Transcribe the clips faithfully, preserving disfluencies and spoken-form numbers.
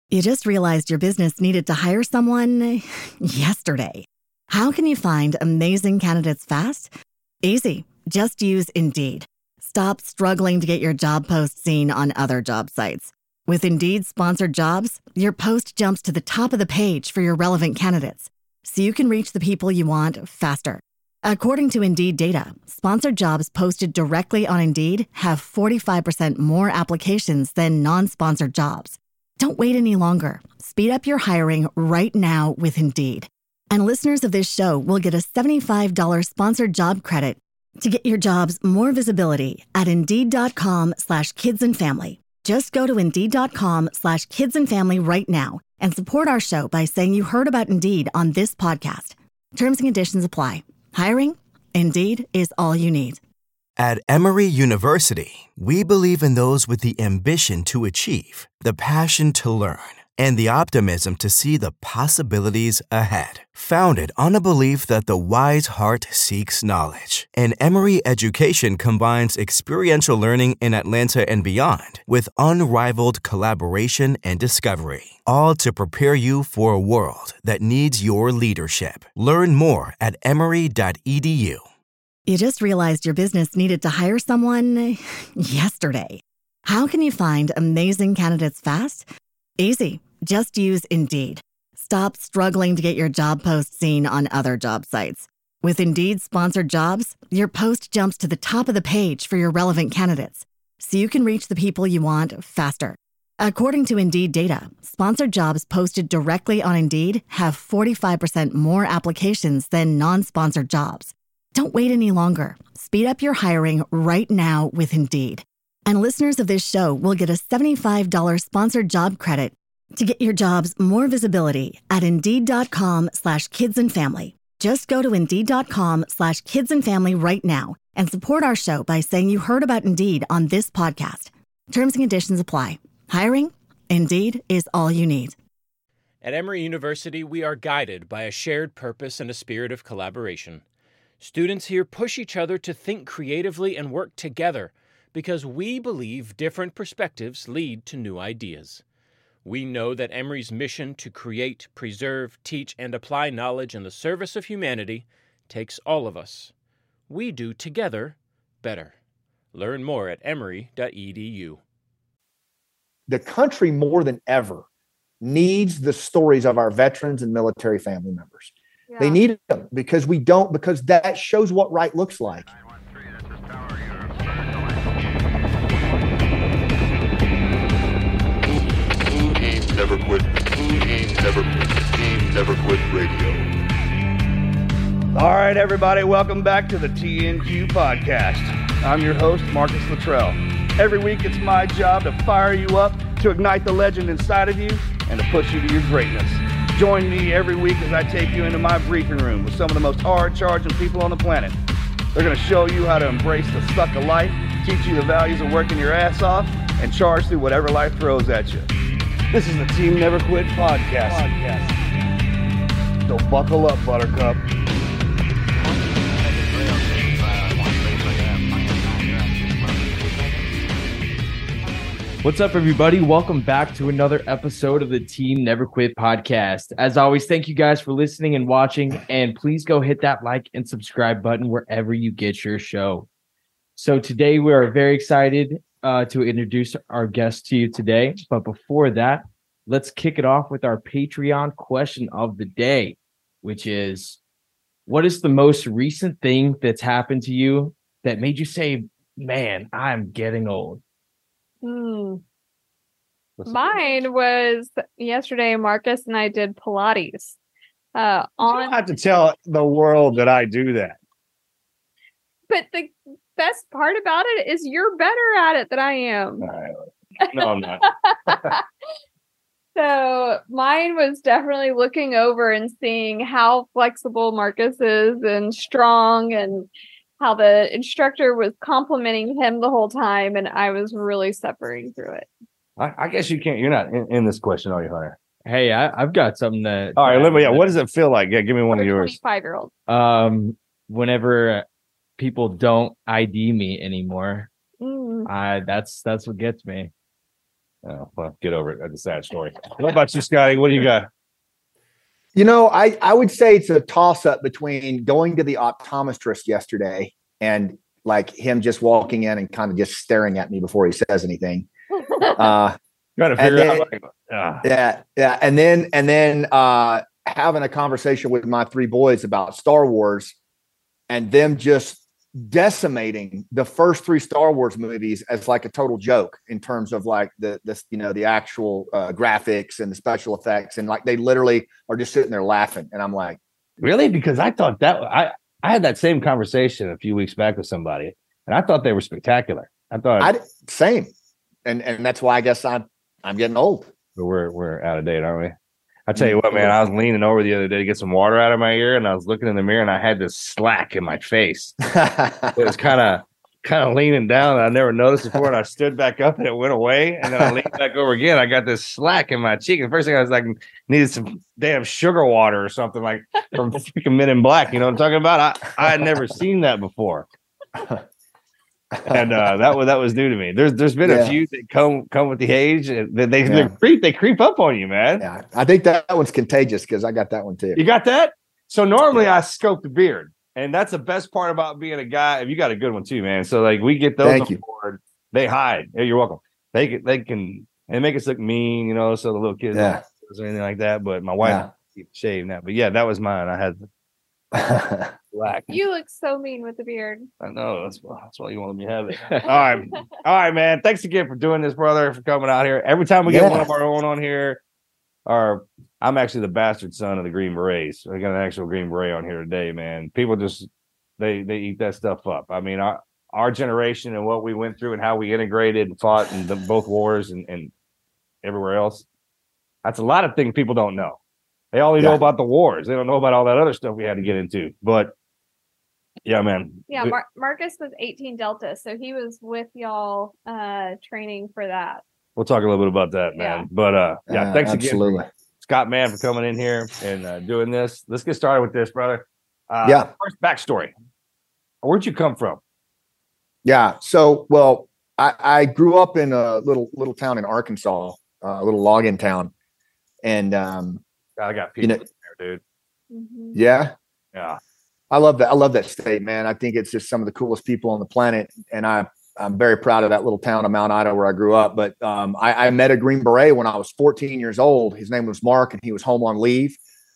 You just realized your business needed to hire someone yesterday. How can you find amazing candidates fast? Easy. Just use Indeed. Stop struggling to get your job post seen on other job sites. With Indeed sponsored jobs, your post jumps to the top of the page for your relevant candidates, so you can reach the people you want faster. According to Indeed data, sponsored jobs posted directly on Indeed have forty-five percent more applications than non-sponsored jobs. Don't wait any longer. Speed up your hiring right now with Indeed. And listeners of this show will get a seventy-five dollars sponsored job credit to get your jobs more visibility at Indeed.com slash kids and family. Just go to Indeed.com slash kids and family right now and support our show by saying you heard about Indeed on this podcast. Terms and conditions apply. Hiring? Indeed is all you need. At Emory University, we believe in those with the ambition to achieve, the passion to learn, and the optimism to see the possibilities ahead. Founded on a belief that the wise heart seeks knowledge, and Emory education combines experiential learning in Atlanta and beyond with unrivaled collaboration and discovery, all to prepare you for a world that needs your leadership. Learn more at emory dot e d u. You just realized your business needed to hire someone yesterday. How can you find amazing candidates fast? Easy. Just use Indeed. Stop struggling to get your job post seen on other job sites. With Indeed sponsored jobs, your post jumps to the top of the page for your relevant candidates, so you can reach the people you want faster. According to Indeed data, sponsored jobs posted directly on Indeed have forty-five percent more applications than non-sponsored jobs. Don't wait any longer. Speed up your hiring right now with Indeed. And listeners of this show will get a seventy-five dollars sponsored job credit to get your jobs more visibility at Indeed.com slash kids and family. Just go to Indeed.com slash kids and family right now and support our show by saying you heard about Indeed on this podcast. Terms and conditions apply. Hiring? Indeed is all you need. At Emory University, we are guided by a shared purpose and a spirit of collaboration. Students here push each other to think creatively and work together because we believe different perspectives lead to new ideas. We know that Emory's mission to create, preserve, teach, and apply knowledge in the service of humanity takes all of us. We do together better. Learn more at emory dot e d u. The country more than ever needs the stories of our veterans and military family members. Yeah. They need them because we don't, because that shows what right looks like. Never quit. Never quit. Never quit radio. All right, everybody, welcome back to the T N Q podcast. I'm your host, Marcus Luttrell. Every week, it's my job to fire you up, to ignite the legend inside of you, and to push you to your greatness. Join me every week as I take you into my briefing room with some of the most hard-charging people on the planet. They're going to show you how to embrace the suck of life, teach you the values of working your ass off, and charge through whatever life throws at you. This is the Team Never Quit podcast. podcast. So buckle up, Buttercup. What's up, everybody? Welcome back to another episode of the Team Never Quit podcast. As always, thank you guys for listening and watching, and please go hit that like and subscribe button wherever you get your show. So today we are very excited uh, to introduce our guest to you today. But before that, let's kick it off with our Patreon question of the day, which is, what is the most recent thing that's happened to you that made you say, man, I'm getting old? Hmm. Mine was yesterday. Marcus and I did Pilates. Uh, on You don't have to tell the world that I do that. But the best part about it is you're better at it than I am. No, I'm not. So mine was definitely looking over and seeing how flexible Marcus is and strong, and how the instructor was complimenting him the whole time, and I was really suffering through it. I, I guess you can't. You're not in, in this question, are you, Hunter? Hey, I, I've got something that. All right, let me. Yeah, what does it feel like? Yeah, give me one For of a yours. twenty-five-year-old. Um, whenever people don't I D me anymore, Mm. I that's that's what gets me. Oh, well, get over it. That's a sad story. What about you, Scotty? What do you got? You know, I, I would say it's a toss up between going to the optometrist yesterday and like him just walking in and kind of just staring at me before he says anything. Uh, Trying to figure then, out. Like, uh. Yeah. Yeah. And then, and then uh, having a conversation with my three boys about Star Wars and them just decimating the first three Star Wars movies as like a total joke in terms of like the this you know the actual uh, graphics and the special effects, and like they literally are just sitting there laughing, and I'm like, really? Because I thought that I I had that same conversation a few weeks back with somebody, and I thought they were spectacular. I thought I same, and and that's why I guess I'm I'm getting old. But we're we're out of date, aren't we? I tell you what, man, I was leaning over the other day to get some water out of my ear, and I was looking in the mirror, and I had this slack in my face. It was kind of kind of leaning down, and I never noticed before, and I stood back up, and it went away, and then I leaned back over again. I got this slack in my cheek, and the first thing I was like, needed some damn sugar water or something, like from freaking Men in Black. You know what I'm talking about? I, I had never seen that before. And uh, that was that was new to me. There's there's been yeah. a few that come come with the age, and they they, yeah. they creep they creep up on you, man. Yeah, I think that one's contagious because I got that one too. You got that? So normally yeah. I scope the beard, and that's the best part about being a guy. You got a good one too, man. So like we get those Thank on you. board. They hide. Hey, you're welcome. They can they can and make us look mean, you know, so the little kids yeah. don't or anything like that. But my wife yeah. keep shaving that. But yeah, that was mine. I had black. You look so mean with the beard. I know that's that's why you want me to have it. All right, all right, man. Thanks again for doing this, brother. For coming out here. Every time we get yeah. one of our own on here, our I'm actually the bastard son of the Green Berets. I got an actual Green Beret on here today, man. People just they they eat that stuff up. I mean, our our generation and what we went through and how we integrated and fought in the, both wars and, and everywhere else. That's a lot of things people don't know. They only yeah. know about the wars. They don't know about all that other stuff we had to get into. But yeah, man. Yeah, Mar- Marcus was eighteen Delta, so he was with y'all uh, training for that. We'll talk a little bit about that, man. Yeah. But uh, yeah, uh, thanks absolutely. again, Scott, man, for coming in here and uh, doing this. Let's get started with this, brother. Uh, yeah. First backstory. Where'd you come from? Yeah. So, well, I, I grew up in a little little town in Arkansas, uh, a little logging town, and um, I got people you know, there, dude. Mm-hmm. Yeah. Yeah. I love that. I love that state, man. I think it's just some of the coolest people on the planet. And I, I'm very proud of that little town of Mount Ida where I grew up. But um, I, I met a Green Beret when I was fourteen years old. His name was Mark, and he was home on leave.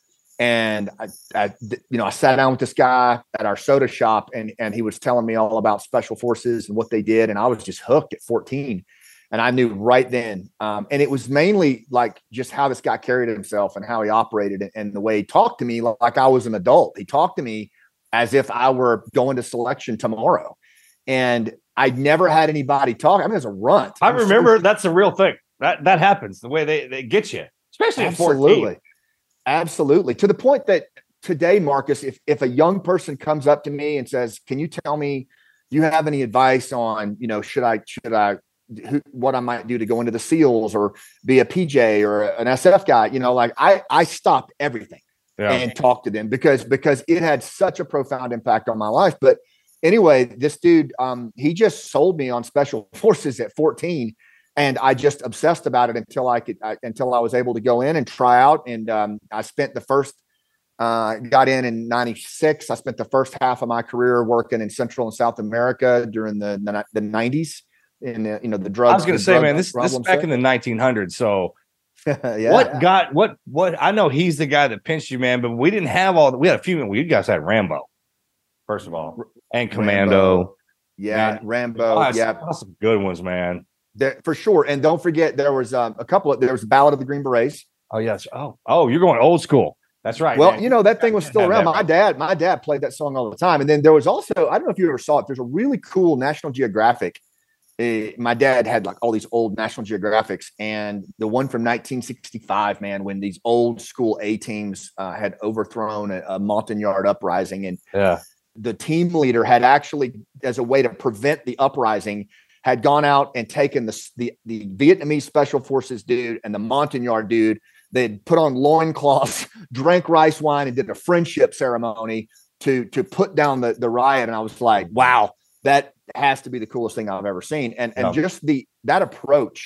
And I, I, you know, I sat down with this guy at our soda shop, and, and he was telling me all about special forces and what they did. And I was just hooked at fourteen. And I knew right then. Um, and it was mainly like just how this guy carried himself and how he operated and, and the way he talked to me like I was an adult. He talked to me as if I were going to selection tomorrow. And I'd never had anybody talk. I mean, as a runt. I remember that's a real thing. That that happens, the way they, they get you, especially at fourteen. Absolutely. Absolutely. To the point that today, Marcus, if, if a young person comes up to me and says, can you tell me, do you have any advice on, you know, should I, should I, who, what I might do to go into the SEALs or be a P J or an S F guy, you know, like I, I stopped everything yeah. and talked to them because, because it had such a profound impact on my life. But anyway, this dude, um, he just sold me on special forces at fourteen. And I just obsessed about it until I could, I, until I was able to go in and try out. And um, I spent the first, uh, got in in ninety-six. I spent the first half of my career working in Central and South America during the, the, the nineties. In the, you know, the drugs. I was going to say, man, this, this is back in the nineteen hundreds. So yeah, what yeah. got, what, what, I know he's the guy that pinched you, man, but we didn't have all, we had a few, well, you guys had Rambo, first of all, and Commando. Rambo. Yeah. Man. Rambo. Oh, yeah. Some good ones, man. There, for sure. And don't forget, there was um, a couple of, there was Ballad of the Green Berets. Oh, yes. Oh, oh, you're going old school. That's right. Well, man. you know, that thing was still around. My right. dad, my dad played that song all the time. And then there was also, I don't know if you ever saw it. There's a really cool National Geographic. Uh, my dad had like all these old National Geographics, and the one from nineteen sixty-five, man, when these old school A teams uh, had overthrown a, a Montagnard uprising, and yeah. the team leader had actually, as a way to prevent the uprising, had gone out and taken the, the, the Vietnamese special forces dude and the Montagnard dude. They'd put on loincloths, drank rice wine, and did a friendship ceremony to, to put down the, the riot. And I was like, wow, that has to be the coolest thing I've ever seen. And, and yeah. just the, that approach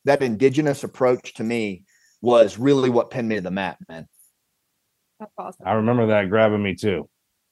that indigenous approach to me was really what pinned me to the mat, man. That's awesome. I remember that grabbing me too.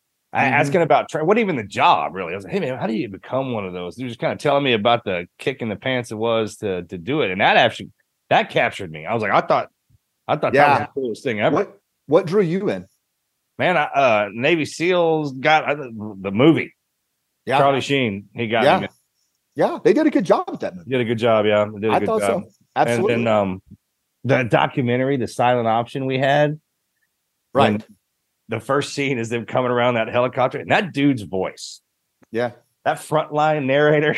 I Mhm. asking about tra- what even the job really. I was like, hey man, how do you become one of those? They were just kind of telling me about the kick in the pants it was to to do it, and that actually that captured me. I was like, I thought, I thought Yeah. that was the coolest thing ever. What what drew you in? Man, I, uh, Navy SEALs got uh, the movie. Yeah. Charlie Sheen, he got Yeah. me. Yeah, they did a good job with that movie. Did a good job, yeah. Did a I good thought job. so. Absolutely. And then um, the documentary, the silent option we had, right. when the first scene is them coming around that helicopter, and that dude's voice, Yeah. that frontline narrator,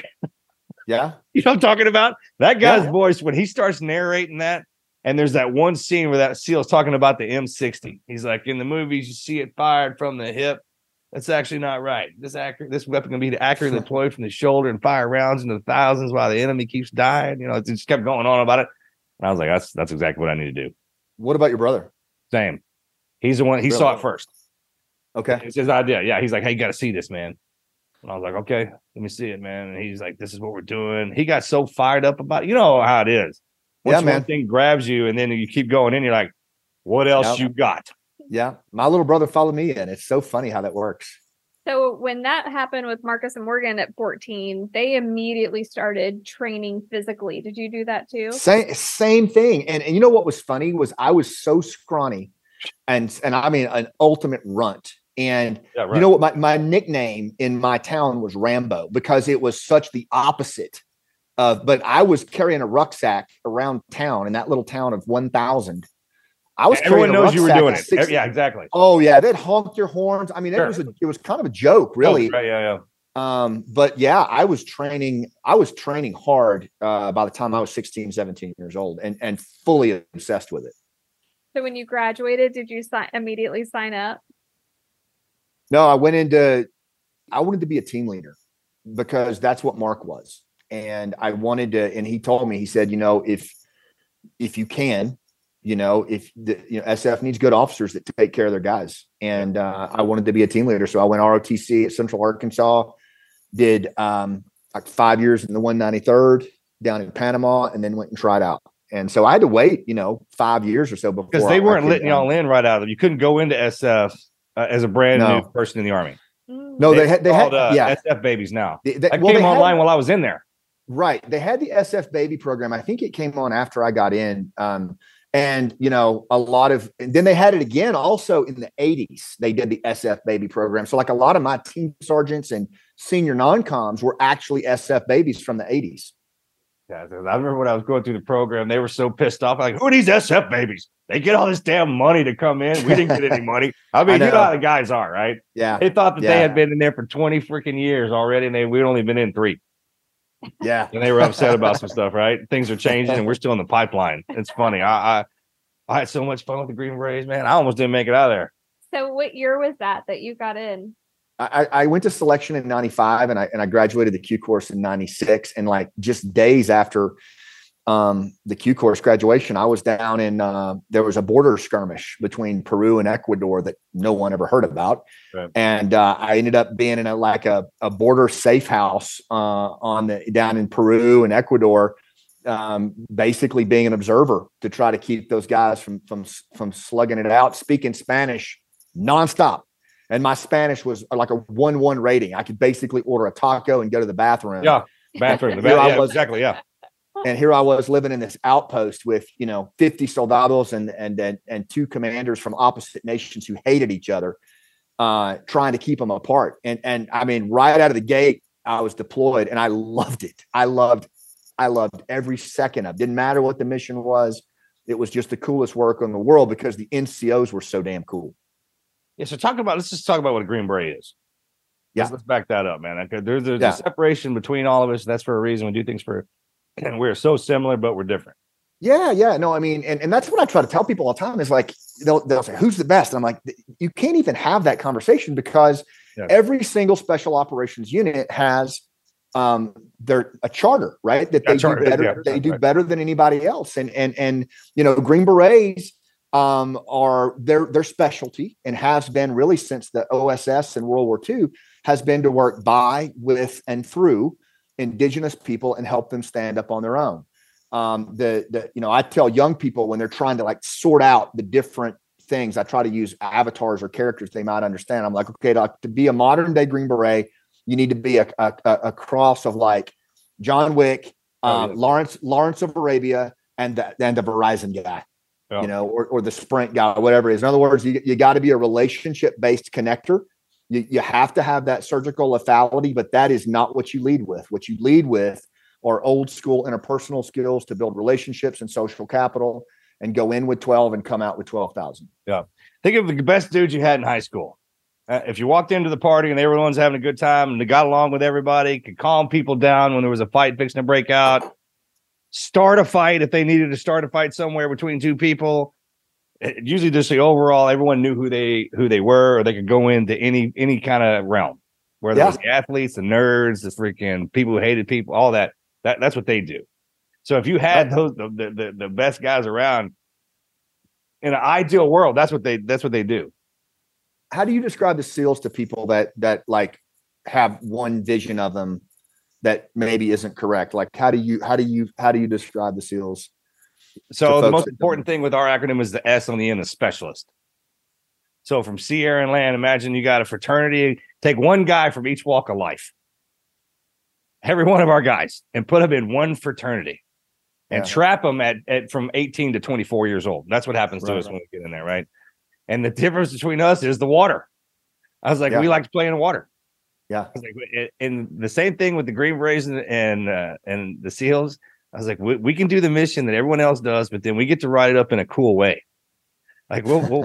Yeah. you know what I'm talking about? That guy's Yeah. voice when he starts narrating that, and there's that one scene where that SEAL's talking about the M sixty. He's like, in the movies, you see it fired from the hip. That's actually not right. This accurate, this weapon can be accurately deployed from the shoulder and fire rounds into the thousands while the enemy keeps dying. You know, it just kept going on about it. And I was like, that's that's exactly what I need to do. What about your brother? Same. He's the one, he Really? saw it first. Okay. It's his idea. Yeah. He's like, hey, you got to see this, man. And I was like, okay, let me see it, man. And he's like, this is what we're doing. He got so fired up about it. You know how it is. Once Yeah, man. one thing grabs you and then you keep going in, you're like, what else Yeah. you got? Yeah. My little brother followed me in. It's so funny how that works. So when that happened with Marcus and Morgan at fourteen, they immediately started training physically. Did you do that too? Same same thing. And, and you know what was funny was I was so scrawny and and I mean an ultimate runt. And Yeah, right. you know what? My, my nickname in my town was Rambo because it was such the opposite of, but I was carrying a rucksack around town in that little town of one thousand. I was Everyone carrying a knows you were rucksack doing at it. six- Yeah, exactly. Oh yeah, they'd honk their horns. I mean, it Sure. was a, it was kind of a joke, really. Oh, right, yeah, yeah. Um, but yeah, I was training, I was training hard uh, by the time I was sixteen, seventeen years old and, and fully obsessed with it. So when you graduated, did you si- immediately sign up? No, I went into, I wanted to be a team leader because that's what Mark was. And I wanted to, and he told me, he said, you know, if, if you can, you know, if the, you know, S F needs good officers that take care of their guys. And uh, I wanted to be a team leader. So I went R O T C at Central Arkansas, did um, like five years in the one ninety-third down in Panama, and then went and tried out. And so I had to wait, you know, five years or so before. Because they I weren't could, letting y'all um, in right out of it. You couldn't go into S F uh, as a brand No. new person in the Army. No, they had, they had, called, uh, yeah. S F babies now. They, they, That well, came they had- online while I was in there. Right. They had the S F baby program. I think it came on after I got in. Um, and, you know, a lot of, and then they had it again also in the eighties. They did the S F baby program. So like a lot of my team sergeants and senior non-coms were actually S F babies from the eighties. Yeah, I remember when I was going through the program, they were so pissed off. Like, who are these S F babies? They get all this damn money to come in. We didn't get any money. I mean, I you know know. how the guys are, right? Yeah. They thought that Yeah. they had been in there for twenty freaking years already, and they we'd only been in three. Yeah. And they were upset about some stuff, right? Things are changing, and we're still in the pipeline. It's funny. I, I I had so much fun with the Green Berets, man. I almost didn't make it out of there. So what year was that that you got in? I, I went to selection in ninety-five and I, and I graduated the Q course in ninety-six. And like just days after um, the Q course graduation, I was down in, uh, there was a border skirmish between Peru and Ecuador that no one ever heard about. Right. And uh, I ended up being in a, like a, a border safe house uh, on the, down in Peru and Ecuador, um, basically being an observer to try to keep those guys from, from, from slugging it out, speaking Spanish nonstop. And my Spanish was like a one, one rating. I could basically order a taco and go to the bathroom. Yeah, bathroom. The Here ba- I yeah, was- exactly. Yeah. And here I was living in this outpost with, you know, fifty soldados and, and, and, and two commanders from opposite nations who hated each other, uh, trying to keep them apart. And, and I mean, right out of the gate, I was deployed and I loved it. I loved, I loved every second of it. Didn't matter what the mission was. It was just the coolest work in the world because the N C Os were so damn cool. Yeah. So talk about, let's just talk about what a Green Beret is. Yeah. Let's, let's back that up, man. Okay, there's, there's Yeah. a separation between all of us. That's for a reason. We do things for, and we're so similar, but we're different. Yeah, yeah. No, I mean, and, and that's what I try to tell people all the time is like, they'll, they'll say, who's the best? And I'm like, you can't even have that conversation because Yeah. every single special operations unit has um, their a charter, right? That Yeah, they charter, do better, yeah, they do right. better than anybody else. And, and, and, you know, Green Berets um, are their, their specialty and has been really since the O S S and World War Two has been to work by, with, and through indigenous people and help them stand up on their own. um, the, the, you know, I tell young people when they're trying to like sort out the different things, I try to use avatars or characters they might understand. I'm like, okay, to, to be a modern day Green Beret, you need to be a, a, a cross of like John Wick, um, oh, yeah. Lawrence, Lawrence of Arabia, and the, and the Verizon guy, yeah. you know, or, or the Sprint guy, whatever it is. In other words, you, you got to be a relationship based connector. You, you have to have that surgical lethality, but that is not what you lead with. What you lead with are old school interpersonal skills to build relationships and social capital, and go in with twelve and come out with twelve thousand. Yeah. Think of the best dudes you had in high school. Uh, if you walked into the party and they were the ones having a good time and they got along with everybody, could calm people down when there was a fight fixing to break out, start a fight if they needed to start a fight somewhere between two people. It, usually just the overall, everyone knew who they who they were, or they could go into any any kind of realm, whether yeah. it was the athletes, the nerds, the freaking people who hated people, all that. That that's what they do. So if you had those the, the the best guys around in an ideal world, that's what they that's what they do. How do you describe the SEALs to people that that like have one vision of them that maybe isn't correct? Like how do you how do you how do you describe the SEALs? So the most important thing with our acronym is the S on the end of specialist. So from sea, air, and land, imagine you got a fraternity. Take one guy from each walk of life, every one of our guys, and put them in one fraternity, and yeah. trap them at, at from eighteen to twenty-four years old. That's what happens to right, us right. when we get in there, right? And the difference between us is the water. I was like, yeah. we like to play in the water. Yeah. I was like, and the same thing with the Green Berets and and, uh, and the SEALs. I was like, we, we can do the mission that everyone else does, but then we get to ride it up in a cool way. Like, we'll. we'll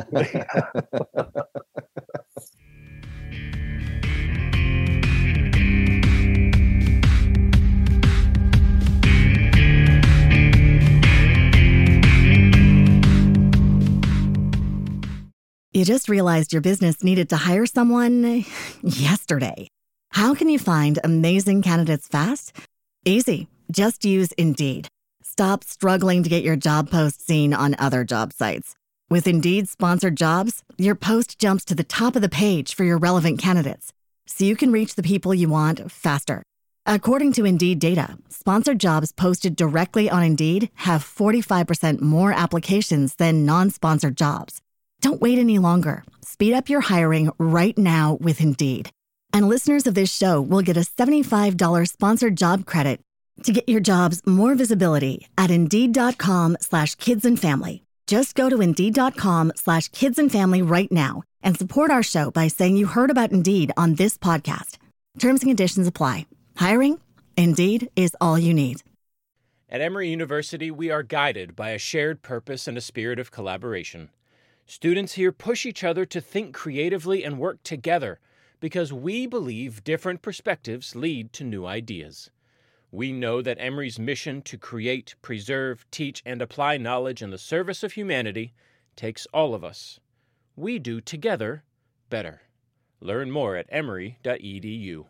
You just realized your business needed to hire someone yesterday. How can you find amazing candidates fast? Easy. Just use Indeed. Stop struggling to get your job post seen on other job sites. With Indeed sponsored jobs, your post jumps to the top of the page for your relevant candidates, so you can reach the people you want faster. According to Indeed data, sponsored jobs posted directly on Indeed have forty-five percent more applications than non-sponsored jobs. Don't wait any longer. Speed up your hiring right now with Indeed. And listeners of this show will get a seventy-five dollars sponsored job credit to get your jobs more visibility at Indeed.com slash kids and family. Just go to Indeed.com slash kids and family right now and support our show by saying you heard about Indeed on this podcast. Terms and conditions apply. Hiring? Indeed is all you need. At Emory University, we are guided by a shared purpose and a spirit of collaboration. Students here push each other to think creatively and work together because we believe different perspectives lead to new ideas. We know that Emory's mission to create, preserve, teach, and apply knowledge in the service of humanity takes all of us. We do together better. Learn more at emory dot e d u.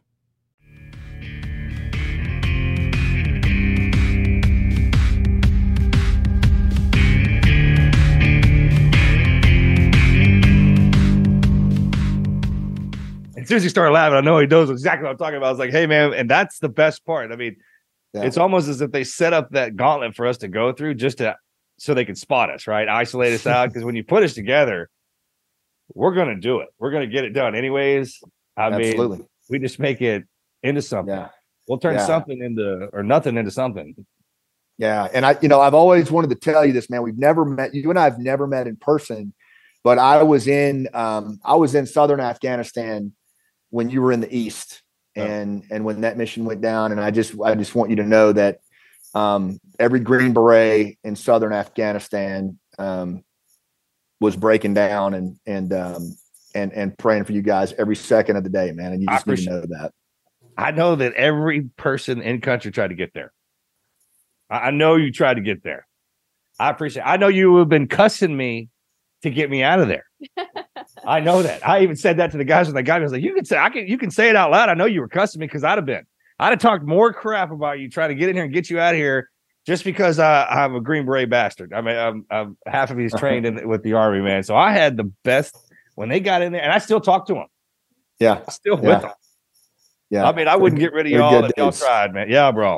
As soon as he started laughing, I know he knows exactly what I'm talking about. I was like, hey, man, and that's the best part. I mean, yeah. It's almost as if they set up that gauntlet for us to go through just to so they could spot us, right? Isolate us out. Because when you put us together, we're going to do it. We're going to get it done anyways. I Absolutely. mean, we just make it into something. Yeah. We'll turn yeah. something into or nothing into something. Yeah. And I, you know, I've always wanted to tell you this, man. We've never met, you and I have never met in person, but I was in, um, I was in Southern Afghanistan when you were in the East and, oh. and when that mission went down. And I just, I just want you to know that, um, every Green Beret in Southern Afghanistan, um, was breaking down and, and, um, and, and praying for you guys every second of the day, man. And you just need to know that. I know that every person in country tried to get there. I know you tried to get there. I appreciate it. I know you have been cussing me to get me out of there. I know that. I even said that to the guys when they got me. I was like, you can say I can you can say it out loud. I know you were cussing me because I'd have been. I'd have talked more crap about you trying to get in here and get you out of here just because uh, I'm a Green Beret bastard. I mean, I'm, I'm half of he's trained in, with the Army, man. So I had the best when they got in there, and I still talk to them. Yeah, I'm still yeah. with them. Yeah, I mean, I wouldn't get rid of y'all if y'all tried, man. Yeah, bro.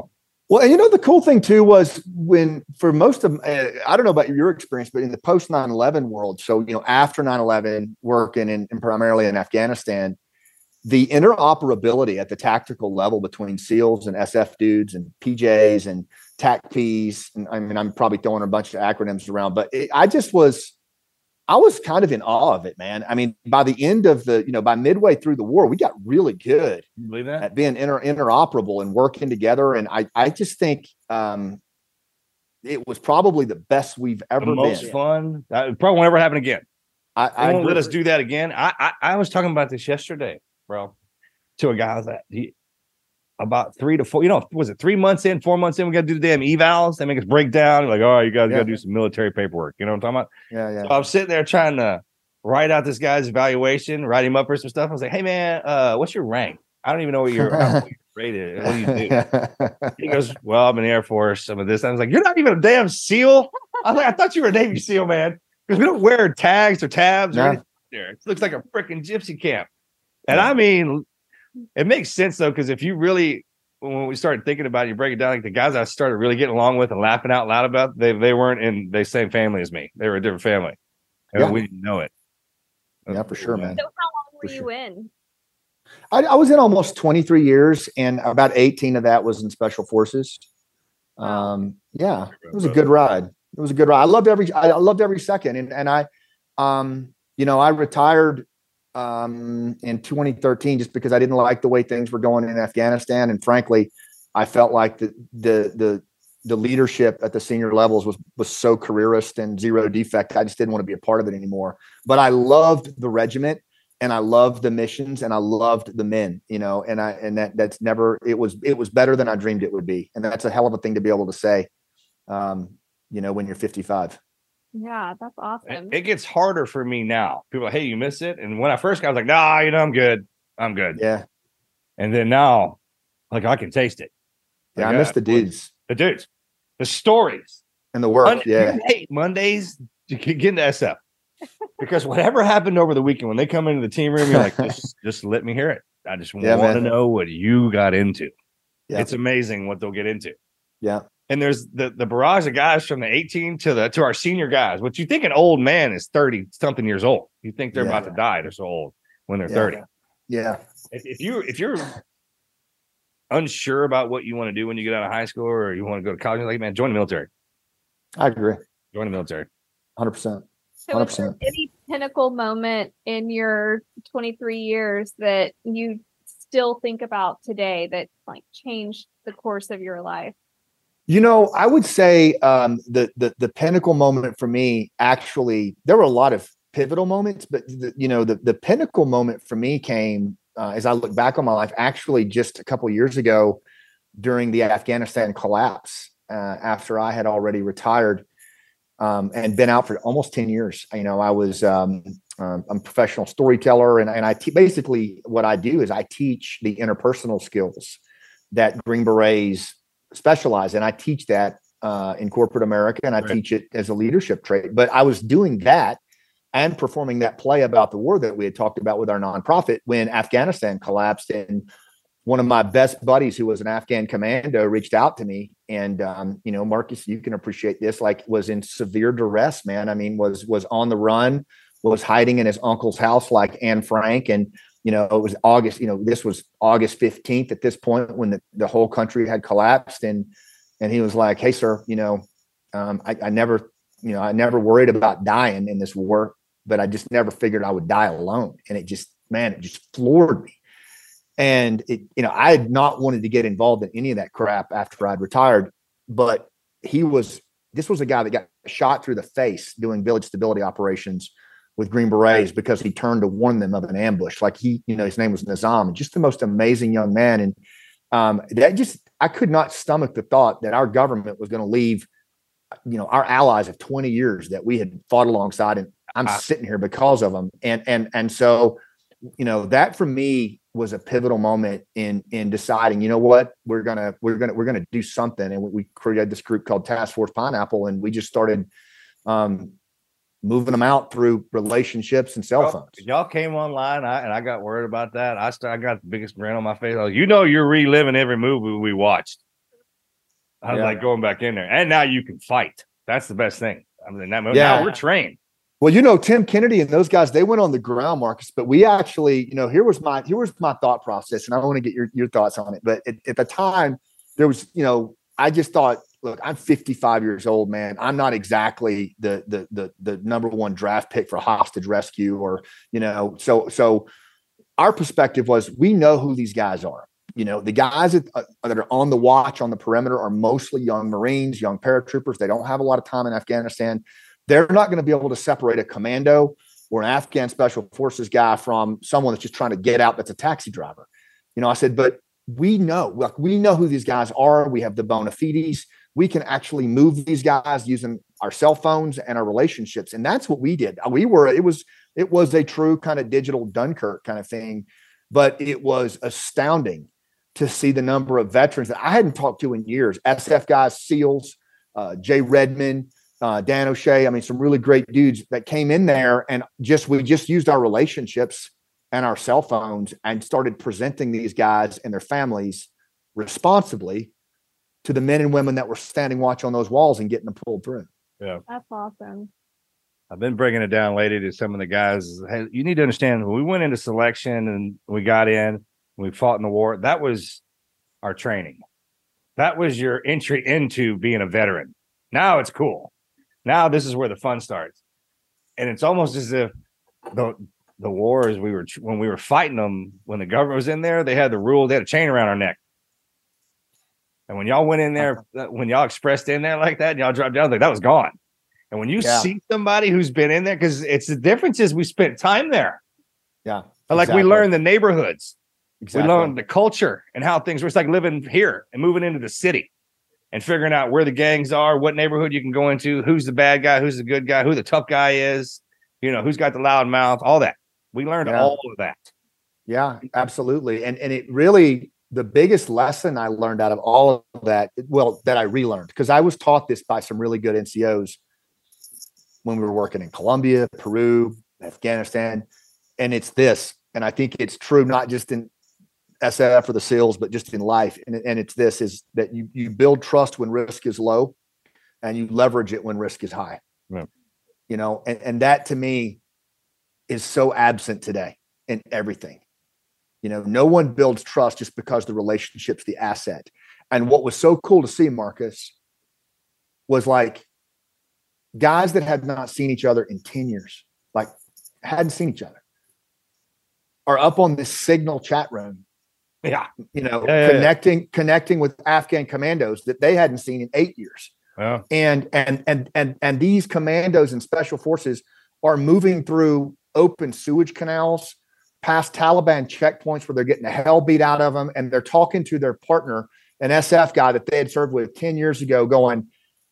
Well, and you know, the cool thing too was when for most of, uh, I don't know about your experience, but in the post nine eleven world, so, you know, after nine eleven working in, in primarily in Afghanistan, the interoperability at the tactical level between SEALs and S F dudes and P Js and T A C Ps, and I mean, I'm probably throwing a bunch of acronyms around, but it, I just was, I was kind of in awe of it, man. I mean, by the end of the, you know, by midway through the war, we got really good You believe that? at being inter, interoperable and working together. And I, I just think um, it was probably the best we've ever The most been. fun. That probably won't ever happen again. I, They I won't let agree. us do that again. I, I I was talking about this yesterday, bro, to a guy. I was like, he, about three to four, you know, was it three months in, four months in? We got to do the damn evals. They make us break down. Like, all right, you guys Yeah. got to do some military paperwork. You know what I'm talking about? Yeah, yeah. So I'm sitting there trying to write out this guy's evaluation, write him up for some stuff. I was like, hey, man, uh, what's your rank? I don't even know what you're, I don't know what you're rated. What do you do? He goes, well, I'm in the Air Force, some of this. I was like, you're not even a damn SEAL. I was like, I thought you were a Navy SEAL, man. Because we don't wear tags or tabs or No. anything there. It looks like a freaking gypsy camp. And I mean, it makes sense though, because if you really, when we started thinking about it, you break it down, like the guys I started really getting along with and laughing out loud about, they they weren't in the same family as me. They were a different family. And Yeah. we didn't know it. Yeah, for sure, man. So how long were For you sure. in? I, I was in almost twenty-three years, and about eighteen of that was in special forces. Um, yeah, it was a good ride. It was a good ride. I loved every, I loved every second. And, and I, um, you know, I retired um, in twenty thirteen just because I didn't like the way things were going in Afghanistan. And frankly, I felt like the, the, the, the leadership at the senior levels was, was so careerist and zero defect. I just didn't want to be a part of it anymore, but I loved the regiment. And I loved the missions and I loved the men, you know, and I, and that that's never, it was, it was better than I dreamed it would be. And that's a hell of a thing to be able to say, um, you know, when you're fifty-five. Yeah, that's It, awesome. it gets harder for me now. People are like, hey, you miss it? And when I first got, I was like, nah, you know, I'm good. I'm good. Yeah. And then now, like, I can taste it. Yeah. Like, I miss uh, the dudes The dudes, the stories. and the work. Mon- Yeah. You hate Mondays to get get into S F. Because whatever happened over the weekend, when they come into the team room, you're like, just, just let me hear it. I just Yeah, want to man. know what you got into. Yeah. It's amazing what they'll get into. Yeah. And there's the, the barrage of guys from the eighteen to the to our senior guys. What you think an old man is thirty something years old. You think they're Yeah. about to die. They're so old when they're Yeah. thirty. Yeah. If, if you if you're unsure about what you want to do when you get out of high school or you want to go to college, you're like, man, join the military. I agree. Join the military. hundred percent. So was there one hundred percent. any pinnacle moment in your twenty-three years that you still think about today that like changed the course of your life? You know, I would say um, the, the, the pinnacle moment for me, actually, there were a lot of pivotal moments, but the, you know, the, the pinnacle moment for me came uh, as I look back on my life, actually just a couple of years ago during the Afghanistan collapse, uh, after I had already retired um, and been out for almost ten years. You know, I was, um, um, I'm a professional storyteller and, and I te- basically what I do is I teach the interpersonal skills that Green Berets specialize in. I teach that uh, in corporate America and I Right. teach it as a leadership trait, but I was doing that and performing that play about the war that we had talked about with our nonprofit when Afghanistan collapsed. And one of my best buddies who was an Afghan commando reached out to me and, um, you know, Marcus, you can appreciate this, like was in severe duress, man. I mean, was, was on the run, was hiding in his uncle's house, like Anne Frank. And, you know, it was August, you know, this was August fifteenth at this point when the, the whole country had collapsed. And, and he was like, hey, sir, you know, um, I, I never, you know, I never worried about dying in this war, but I just never figured I would die alone. And it just, man, it just floored me. And it, you know, I had not wanted to get involved in any of that crap after I'd retired, but he was, this was a guy that got shot through the face doing village stability operations with Green Berets because he turned to warn them of an ambush. Like he, you know, his name was Nizam, just the most amazing young man. And um, that just, I could not stomach the thought that our government was going to leave, you know, our allies of twenty years that we had fought alongside. And I'm Ah. sitting here because of them. And, and, and so, you know, that for me was a pivotal moment in, in deciding, you know what, we're going to, we're going to, we're going to do something. And we, we created this group called Task Force Pineapple. And we just started, um, moving them out through relationships and cell Well, phones. y'all came online I, and I got worried about that. I, st- I got the biggest grin on my face. I was, you know, you're reliving every movie we watched. I was Yeah. like going back in there. And now you can fight. That's the best thing. I mean, that, Yeah. now we're trained. Well, you know, Tim Kennedy and those guys, they went on the ground, Marcus, but we actually, you know, here was my, here was my thought process, and I want to get your, your thoughts on it. But at, at the time there was, you know, I just thought, look, I'm fifty-five years old, man. I'm not exactly the, the, the, the number one draft pick for hostage rescue or, you know, so, so our perspective was, we know who these guys are. You know, the guys that, uh, that are on the watch on the perimeter are mostly young Marines, young paratroopers. They don't have a lot of time in Afghanistan. They're not going to be able to separate a commando or an Afghan special forces guy from someone that's just trying to get out that's a taxi driver. You know, I said, but we know, like, we know who these guys are. We have the bona fides. We can actually move these guys using our cell phones and our relationships. And that's what we did. We were, it was, it was a true kind of digital Dunkirk kind of thing, but it was astounding to see the number of veterans that I hadn't talked to in years. S F guys, SEALs, uh, Jay Redmond, Uh, Dan O'Shea, I mean, some really great dudes that came in there, and just we just used our relationships and our cell phones and started presenting these guys and their families responsibly to the men and women that were standing watch on those walls and getting them pulled through. Yeah, That's awesome. I've been bringing it down lately to some of the guys. Hey, you need to understand, when we went into selection and we got in, we fought in the war, that was our training. That was your entry into being a veteran. Now it's cool. Now this is where the fun starts. And it's almost as if the the wars we were when we were fighting them, when the government was in there, they had the rule, they had a chain around our neck. And when y'all went in there, when y'all expressed in there like that, and y'all dropped down, like that was gone. And when you yeah. see somebody who's been in there, because it's the difference is we spent time there. Yeah. Like exactly. We learned the neighborhoods. Exactly. We learned the culture and how things were. It's like living here and moving into the city. And figuring out where the gangs are, what neighborhood you can go into, who's the bad guy, who's the good guy, who the tough guy is, you know, who's got the loud mouth, all that. We learned yeah. all of that. Yeah, absolutely. And and it really, the biggest lesson I learned out of all of that, well, that I relearned, because I was taught this by some really good N C Os when we were working in Colombia, Peru, Afghanistan. And it's this, and I think it's true, not just in S F or the SEALs, but just in life. And, and it's this, is that you, you build trust when risk is low and you leverage it when risk is high. Yeah. You know, and, and that to me is so absent today in everything. You know, no one builds trust just because the relationship's the asset. And what was so cool to see, Marcus, was like guys that had not seen each other in ten years, like hadn't seen each other, are up on this Signal chat room. Yeah, you know, yeah, yeah, connecting, yeah. connecting with Afghan commandos that they hadn't seen in eight years. Yeah. And, and, and, and, and these commandos and special forces are moving through open sewage canals, past Taliban checkpoints where they're getting the hell beat out of them. And they're talking to their partner, an S F guy that they had served with ten years ago, going,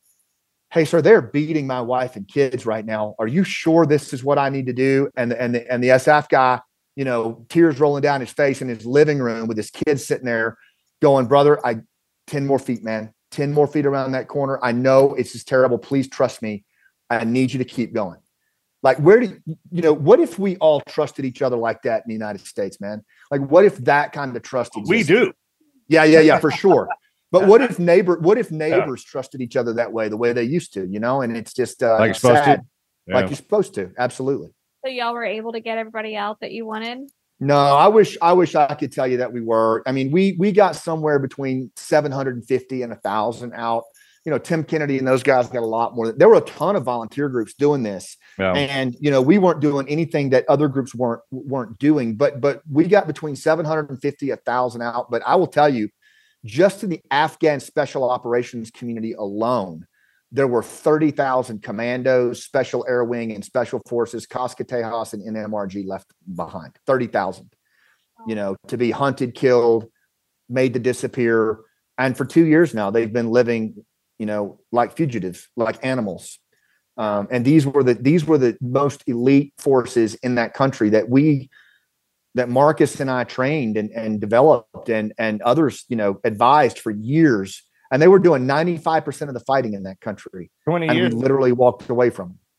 "Hey, sir, they're beating my wife and kids right now. Are you sure this is what I need to do?" And, and the, and the S F guy, you know, tears rolling down his face in his living room with his kids sitting there going, "Brother, I ten more feet, man, ten more feet around that corner. I know it's just terrible. Please trust me. I need you to keep going." Like, where do you, you know, what if we all trusted each other like that in the United States, man? Like, what if that kind of trust existed? We do. Yeah, yeah, yeah, for sure. But what if neighbor, what if neighbors yeah. trusted each other that way, the way they used to, you know? And it's just uh, like you're supposed sad. to. Yeah. Like you're supposed to. Absolutely. So y'all were able to get everybody out that you wanted? No, I wish I wish I could tell you that we were. I mean, we we got somewhere between seven hundred fifty and a thousand out. You know, Tim Kennedy and those guys got a lot more. There were a ton of volunteer groups doing this, yeah. and you know, we weren't doing anything that other groups weren't weren't doing. But but we got between seven hundred fifty, a thousand out. But I will tell you, just in the Afghan special operations community alone, there were thirty thousand commandos, special air wing, and special forces, Casca Tejas and N M R G left behind. thirty thousand, you know, to be hunted, killed, made to disappear. And for two years now, they've been living, you know, like fugitives, like animals. Um, and these were the these were the most elite forces in that country that we, that Marcus and I trained and, and developed and and others, you know, advised for years. And they were doing ninety-five percent of the fighting in that country. twenty and years. we literally walked away from them.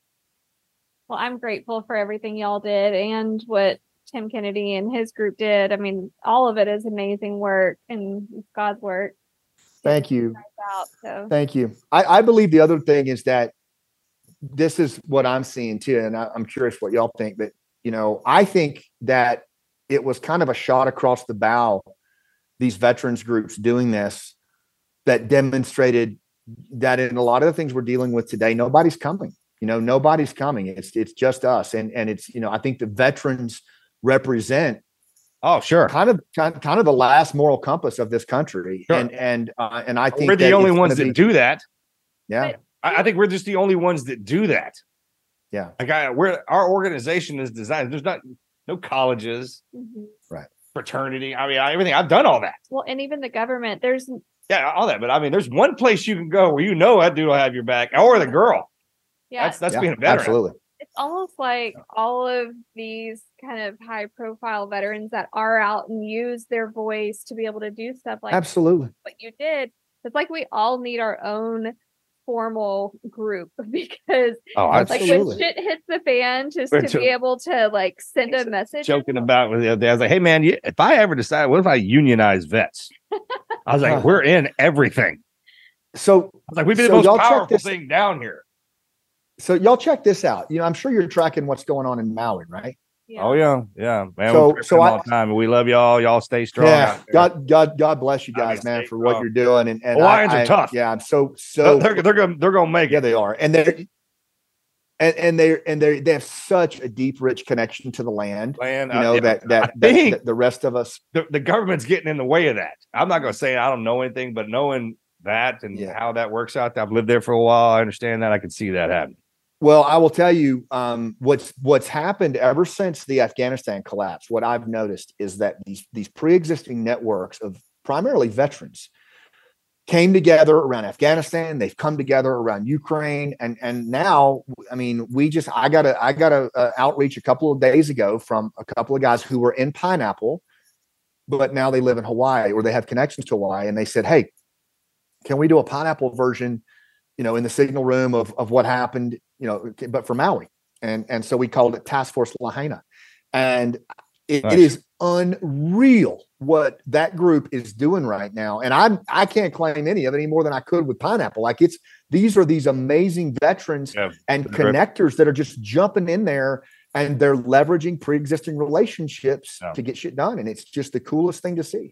Well, I'm grateful for everything y'all did and what Tim Kennedy and his group did. I mean, all of it is amazing work and it's God's work. Thank you. Out, so. Thank you. I, I believe the other thing is that this is what I'm seeing too. And I, I'm curious what y'all think, but you know, I think that it was kind of a shot across the bow, these veterans groups doing this, that demonstrated that in a lot of the things we're dealing with today, nobody's coming, you know, nobody's coming. It's, it's just us. And, and it's, you know, I think the veterans represent Oh, sure. kind of, kind, kind of the last moral compass of this country. Sure. And, and, uh, and I think we're the that only it's ones gonna that be- do that. Yeah. I, I think we're just the only ones that do that. Yeah. Like I, we're, our organization is designed. There's not, no colleges, Mhm. Right. fraternity. I mean, I, everything. I've done all that. Well, and even the government, there's Yeah, all that. But I mean, there's one place you can go where you know that dude will have your back, or the girl. yeah, That's that's Yeah, being a veteran. absolutely. it's almost like all of these kind of high profile veterans that are out and use their voice to be able to do stuff like Absolutely. what you did. It's like we all need our own formal group because Oh, I like Absolutely. when shit hits the fan, just We're to jo- be able to like send a message. joking about with the other day. I was like, hey man, you, if I ever decide, what if I unionize vets? I was like, we're in everything. So, I was like, we'd be the So most y'all check powerful this- thing down here. so y'all check this out. You know, I'm sure you're tracking what's going on in Maui, right? Yeah. Oh yeah, yeah, man. So- we're so so I- all the time. We love y'all. Y'all stay strong. Yeah. out there. God, God, God bless you I mean, guys, man, stay for what strong. you're doing. And, and Hawaiians I- are I- tough. Yeah. I'm so, so, they're they're gonna they're gonna make yeah, it. they are. And they're, and, and they're, and they they have such a deep, rich connection to the land, Man, you know, I, that, that, I that, think that the rest of us. the, the government's getting in the way of that. I'm not gonna say I don't know anything, but knowing that and Yeah. how that works out, I've lived there for a while. I understand that. I can see that happen. Well, I will tell you, um, what's what's happened ever since the Afghanistan collapse. What I've noticed is that these these pre-existing networks of primarily veterans came together around Afghanistan. They've come together around Ukraine, and and now, I mean, we just I got a I got a, a outreach a couple of days ago from a couple of guys who were in Pineapple, but now they live in Hawaii or they have connections to Hawaii, and they said, "Hey, can we do a Pineapple version, you know, in the signal room of of what happened, you know, but for Maui?" And and so we called it Task Force Lahaina, and it, Nice. it is unreal what that group is doing right now. And I'm I can't claim any of it any more than I could with Pineapple. Like it's these are these amazing veterans Yeah, and they're great. connectors that are just jumping in there and they're leveraging pre-existing relationships Yeah. to get shit done. And it's just the coolest thing to see.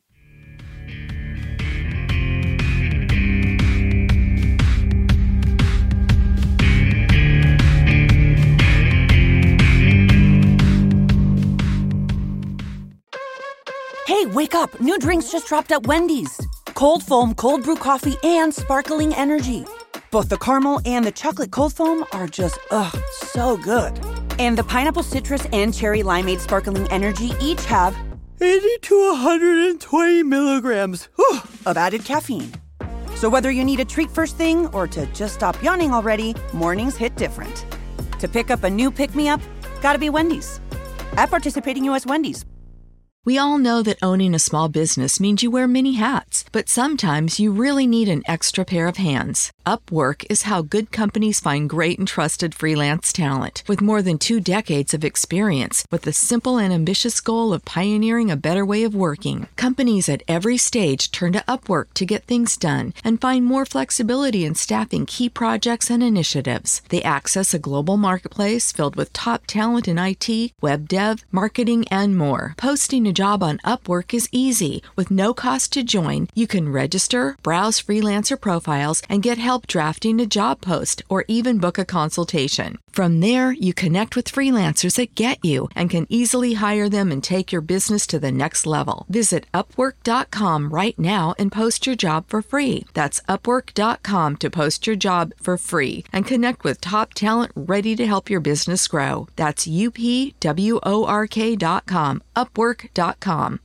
Hey, wake up. New drinks just dropped at Wendy's. Cold foam, cold brew coffee, and sparkling energy. Both the caramel and the chocolate cold foam are just, ugh, so good. And the pineapple citrus and cherry limeade sparkling energy each have eighty to one hundred twenty milligrams whew, of added caffeine. So whether you need a treat first thing or to just stop yawning already, mornings hit different. To pick up a new pick-me-up, gotta be Wendy's. At participating U S Wendy's. We all know that owning a small business means you wear many hats, but sometimes you really need an extra pair of hands. Upwork is how good companies find great and trusted freelance talent. With more than two decades of experience, with the simple and ambitious goal of pioneering a better way of working, companies at every stage turn to Upwork to get things done and find more flexibility in staffing key projects and initiatives. They access a global marketplace filled with top talent in I T, web dev, marketing, and more. Posting a job on Upwork is easy. With no cost to join, you can register, browse freelancer profiles, and get help drafting a job post or even book a consultation. From there, you connect with freelancers that get you and can easily hire them and take your business to the next level. Visit upwork dot com right now and post your job for free. That's upwork dot com to post your job for free and connect with top talent ready to help your business grow. That's U P W O R K dot com, upwork dot com.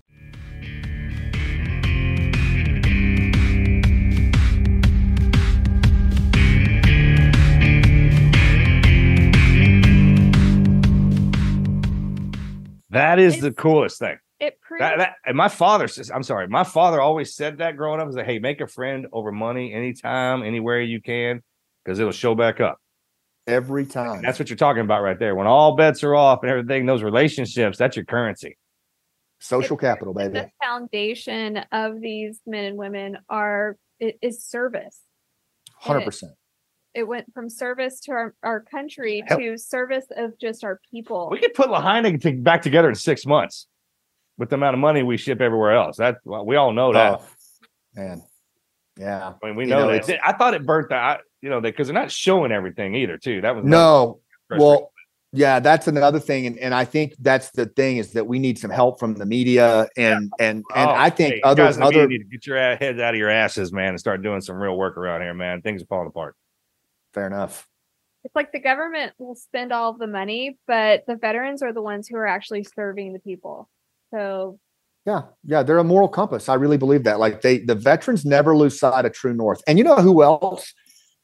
That is It's- the coolest thing. It proves That, that, and my father says, I'm sorry, my father always said that growing up. He said, hey, make a friend over money anytime, anywhere you can, because it'll show back up. Every time. And that's what you're talking about right there. When all bets are off and everything, those relationships, that's your currency. Social capital, baby. the foundation of these men and women are it is service. one hundred percent. It went from service to our, our country Hell. to service of just our people. We could put Lahaina to, back together in six months with the amount of money we ship everywhere else. That well, we all know that. Oh, man. Yeah. I mean, we You know, know, that. it's- I thought it burnt that, you know, because they're not showing everything either, too. That was No. frustrating. Well, yeah, that's another thing. And, and I think that's the thing is that we need some help from the media. And and and Oh, I think hey, other guys in the media other need to get your ass- heads out of your asses, man, and start doing some real work around here, man. Things are falling apart. fair enough. It's like the government will spend all of the money, but the veterans are the ones who are actually serving the people. So Yeah, yeah, they're a moral compass. I really believe that. Like they, the veterans never lose sight of true north. And you know who else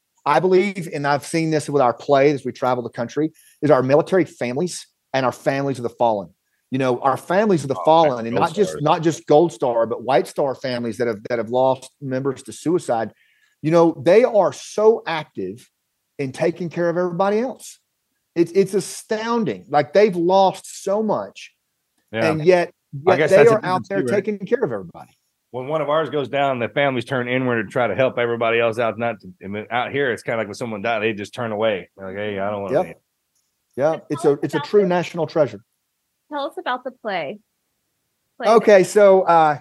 I believe, and I've seen this with our play as we travel the country, is our military families and our families of the fallen. You know, our families of the Oh, fallen, and Gold not just Stars. not just Gold Star, but White Star families that have that have lost members to suicide. You know, they are so active in taking care of everybody else. It's it's astounding. Like they've lost so much, Yeah. and yet. I Yet guess they that's a are out difference there too, right? taking care of everybody. When one of ours goes down, the families turn inward to try to help everybody else out. Not to, I mean, out here, it's kind of like when someone died, they just turn away. They're like, hey, I don't want to. Yep. Yeah, it's a it's a true national treasure. tell us about the play. Play Okay, so uh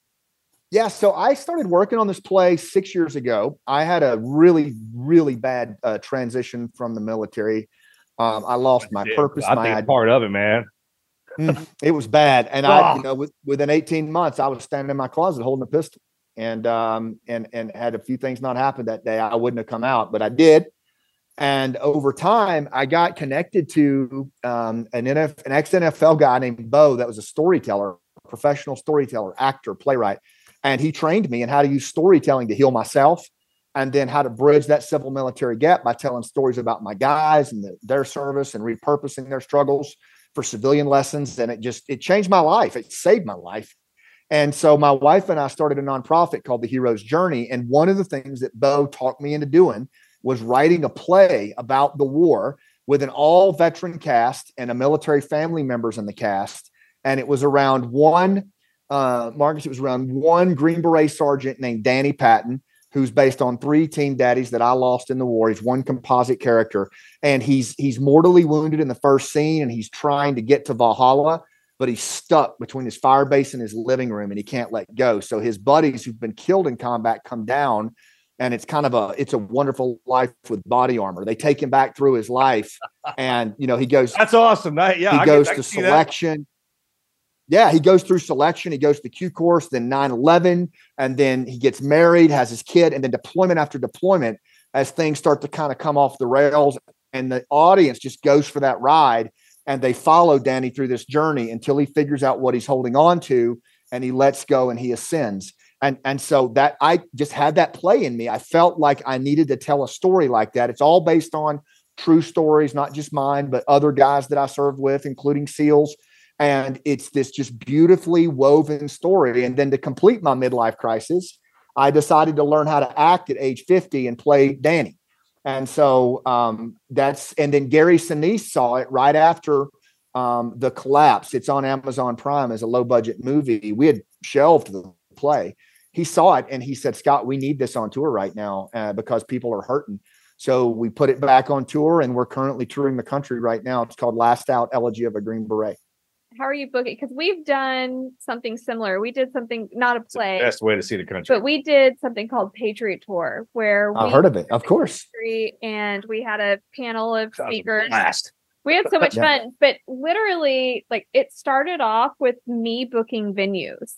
yeah, so I started working on this play six years ago. I had a really, really bad uh, transition from the military. Um, I lost my purpose. I my think id- it's part of it, man. Mm, it was bad, and I, Oh. you know, with, within eighteen months, I was standing in my closet holding a pistol, and um, and and had a few things not happen that day, I wouldn't have come out, but I did. And over time, I got connected to um, an N F, an ex N F L guy named Bo that was a storyteller, professional storyteller, actor, playwright, and he trained me in how to use storytelling to heal myself, and then how to bridge that civil military gap by telling stories about my guys and the, their service and repurposing their struggles for civilian lessons. And it just, it changed my life. It saved my life. And so my wife and I started a nonprofit called The Hero's Journey. And one of the things that Bo talked me into doing was writing a play about the war with an all veteran cast and a military family members in the cast. And it was around one, uh, Marcus, it was around one Green Beret sergeant named Danny Patton, who's based on three team daddies that I lost in the war. He's one composite character, and he's he's mortally wounded in the first scene, and he's trying to get to Valhalla, but he's stuck between his fire base and his living room, and he can't let go. So his buddies who've been killed in combat come down, and it's kind of a it's a wonderful life with body armor. They take him back through his life, and you know he goes. That's awesome. That, yeah, he I goes can- I to can see that. selection. Yeah, he goes through selection. He goes to the Q course, then nine eleven, and then he gets married, has his kid, and then deployment after deployment as things start to kind of come off the rails. And the audience just goes for that ride, and they follow Danny through this journey until he figures out what he's holding on to, and he lets go and he ascends. And, and so that I just had that play in me. I felt like I needed to tell a story like that. It's all based on true stories, not just mine, but other guys that I served with, including SEALs. And it's this just beautifully woven story. And then to complete my midlife crisis, I decided to learn how to act at age fifty and play Danny. And so um, that's, and then Gary Sinise saw it right after um, the collapse. It's on Amazon Prime as a low budget movie. We had shelved the play. He saw it and he said, Scott, we need this on tour right now uh, because people are hurting. So we put it back on tour, and we're currently touring the country right now. It's called Last Out, Elegy of a Green Beret. How are you booking? Because we've done something similar. We did something, not a play, Best way to see the country. but we did something called Patriot Tour, where I've we heard of it, of course. and we had a panel of speakers. Blast. We had so much Yeah. fun, but literally, like, it started off with me booking venues.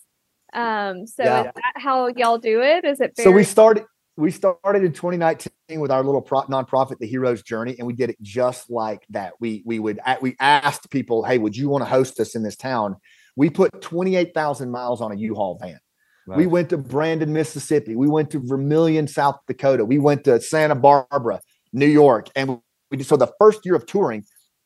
Um, so Yeah. is that how y'all do it? Is it So we very- started we started in twenty nineteen with our little pro- nonprofit, The Hero's Journey, and we did it just like that. We we would we asked people, hey, would you want to host us in this town? We put twenty-eight thousand miles on a U-Haul van. We Nice. went to Brandon, Mississippi. We went to Vermilion, South Dakota. We went to Santa Barbara, New York. And we so the first year of touring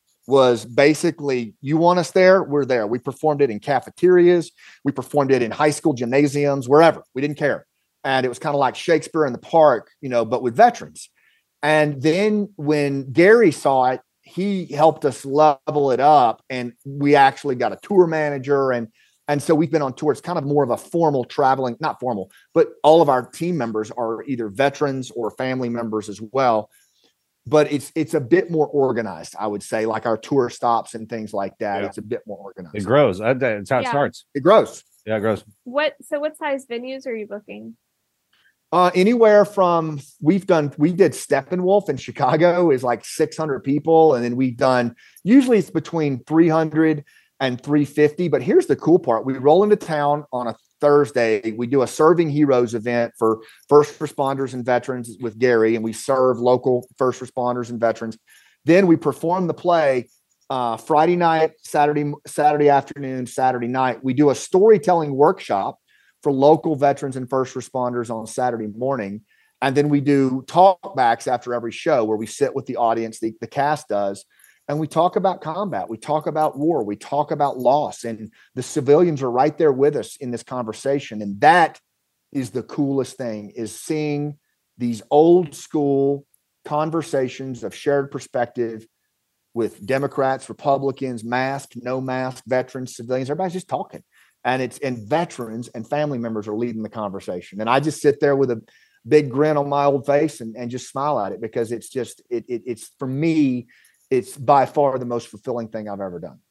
was basically, you want us there, we're there. We performed it in cafeterias. We performed it in high school gymnasiums, wherever. We didn't care. And it was kind of like Shakespeare in the Park, you know, but with veterans. And then when Gary saw it, he helped us level it up. And we actually got a tour manager, and And so we've been on tour. It's kind of more of a formal traveling, not formal, but all of our team members are either veterans or family members as well. But it's it's a bit more organized, I would say, like our tour stops and things like that. Yeah. It's a bit more organized. It grows. That's how it Yeah. starts. It grows. Yeah, it grows. What so what size venues are you booking? Uh, anywhere from we've done, we did Steppenwolf in Chicago is like six hundred people. And then we've done, usually it's between three hundred and three fifty. But here's the cool part. We roll into town on a Thursday. We do a Serving Heroes event for first responders and veterans with Gary, and we serve local first responders and veterans. Then we perform the play uh, Friday night, Saturday, Saturday afternoon, Saturday night. We do a storytelling workshop for local veterans and first responders on Saturday morning. And then we do talkbacks after every show where we sit with the audience, the, the cast does, and we talk about combat. We talk about war. We talk about loss. And the civilians are right there with us in this conversation. And that is the coolest thing, is seeing these old school conversations of shared perspective with Democrats, Republicans, masked, no mask, veterans, civilians. Everybody's just talking. And it's and veterans and family members are leading the conversation. And I just sit there with a big grin on my old face and, and just smile at it, because it's just it, it it's for me, it's by far the most fulfilling thing I've ever done.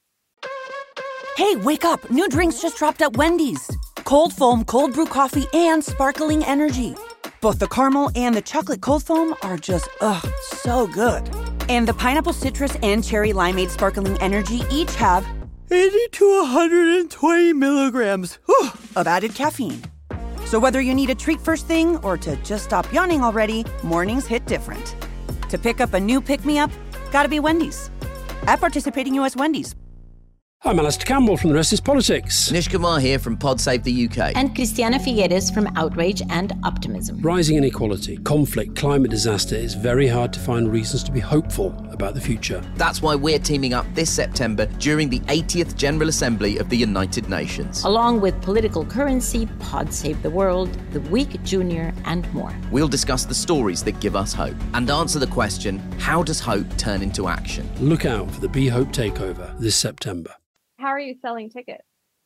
Hey, wake up. New drinks just dropped at Wendy's. Cold foam, cold brew coffee, and sparkling energy. Both the caramel and the chocolate cold foam are just, ugh, so good. And the pineapple citrus and cherry limeade sparkling energy each have eighty to one hundred twenty milligrams whew, of added caffeine. So whether you need a treat first thing or to just stop yawning already, mornings hit different. To pick up a new pick-me-up, gotta be Wendy's. At participating U S Wendy's. I'm Alistair Campbell from The Rest is Politics. Anish Kumar here from Pod Save the U K. And Christiana Figueres from Outrage and Optimism. Rising inequality, conflict, climate disaster, is very hard to find reasons to be hopeful about the future. That's why we're teaming up this September during the eightieth General Assembly of the United Nations. Along with Political Currency, Pod Save the World, The Week Junior, and more. We'll discuss the stories that give us hope and answer the question, how does hope turn into action? Look out for the Be Hope Takeover this September. How are you selling tickets?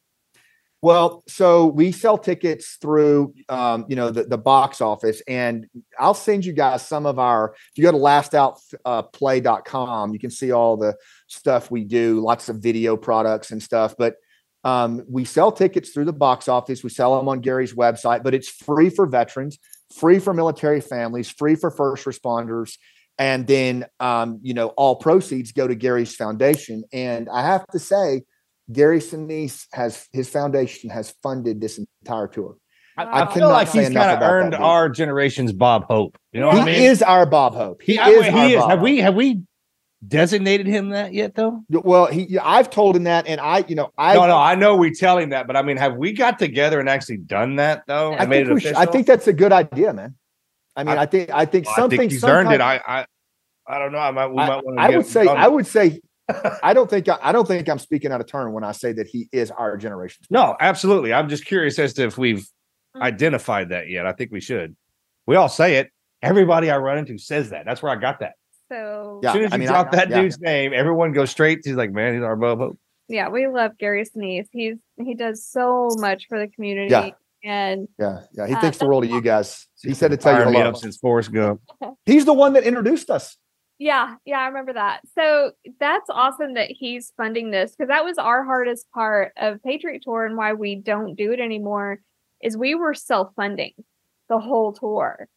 Well, so we sell tickets through, um, you know, the, the box office, and I'll send you guys some of our, if you go to last out play dot com, you can see all the stuff we do, lots of video products and stuff, but um, we sell tickets through the box office. We sell them on Gary's website, but it's free for veterans, free for military families, free for first responders. And then, um, you know, all proceeds go to Gary's foundation. And I have to say, Gary Sinise has, his foundation has funded this entire tour. I, I feel like he's kind of earned that, our generation's Bob Hope. You know, he what I mean? is our Bob Hope. He, he is. He our is. Bob have Hope. we have we designated him that yet, though? Well, he. I've told him that, and I, you know, I. No, no, I know we tell him that, but I mean, have we got together and actually done that though? I, I made think, it we should, official? I think that's a good idea, man. I mean, I, I think I think well, something. I think he's sometime, earned it. I, I I don't know. I might. We I, might want to. I would say. I would say. I don't think I don't think I'm speaking out of turn when I say that he is our generation's. No, absolutely. I'm just curious as to if we've identified that yet. I think we should. We all say it. Everybody I run into says that. That's where I got that. So as soon as I you mean, drop I, that yeah. dude's name, everyone goes straight to like, man, he's our Bob Hope. yeah, we love Gary Sinise. He's he does so much for the community. Yeah. And Yeah, yeah. He Uh, thinks the world of you guys. He said to tell you Fired me hello. up since Forrest Gump. He's the one that introduced us. Yeah, yeah, I remember that. So that's awesome that he's funding this, because that was our hardest part of Patriot Tour and why we don't do it anymore is we were self-funding the whole tour.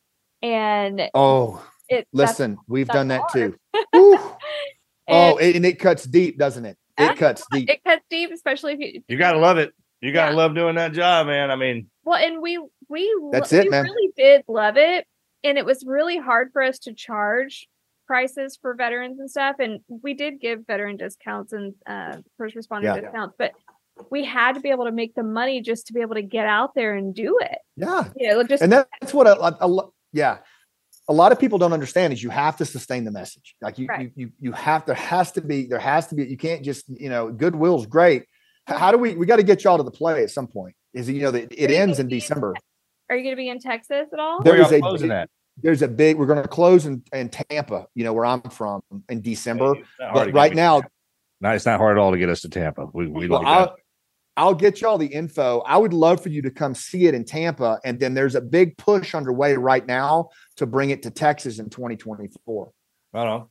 And Oh, it listen, we've that's done that hard. too. Woo. and Oh, and it cuts deep, doesn't it? It cuts deep. it cuts deep, especially if you You gotta love it. You gotta Yeah. love doing that job, man. I mean, well, and we we That's we it, man. really did love it, and it was really hard for us to charge prices for veterans and stuff, and we did give veteran discounts and uh, first responder Yeah. discounts, but we had to be able to make the money just to be able to get out there and do it. Yeah. You know, just And that's what a, a, a yeah. A lot of people don't understand is you have to sustain the message. Like you, Right. you, you, you have, there has to be, there has to be, you can't just, you know, goodwill's great. H- How do we, we got to get y'all to the play at some point. Is it, you know, that it ends in December. Are you going to be in Texas at all? There where is y'all a, closing at? there's a big, we're going to close in, in Tampa, you know, where I'm from in December. It's not hard But to get right me- now, No, it's not hard at all to get us to Tampa. We we well, like I, that. I'll get y'all the info. I would love for you to come see it in Tampa. And then there's a big push underway right now to bring it to Texas in twenty twenty-four. I don't know.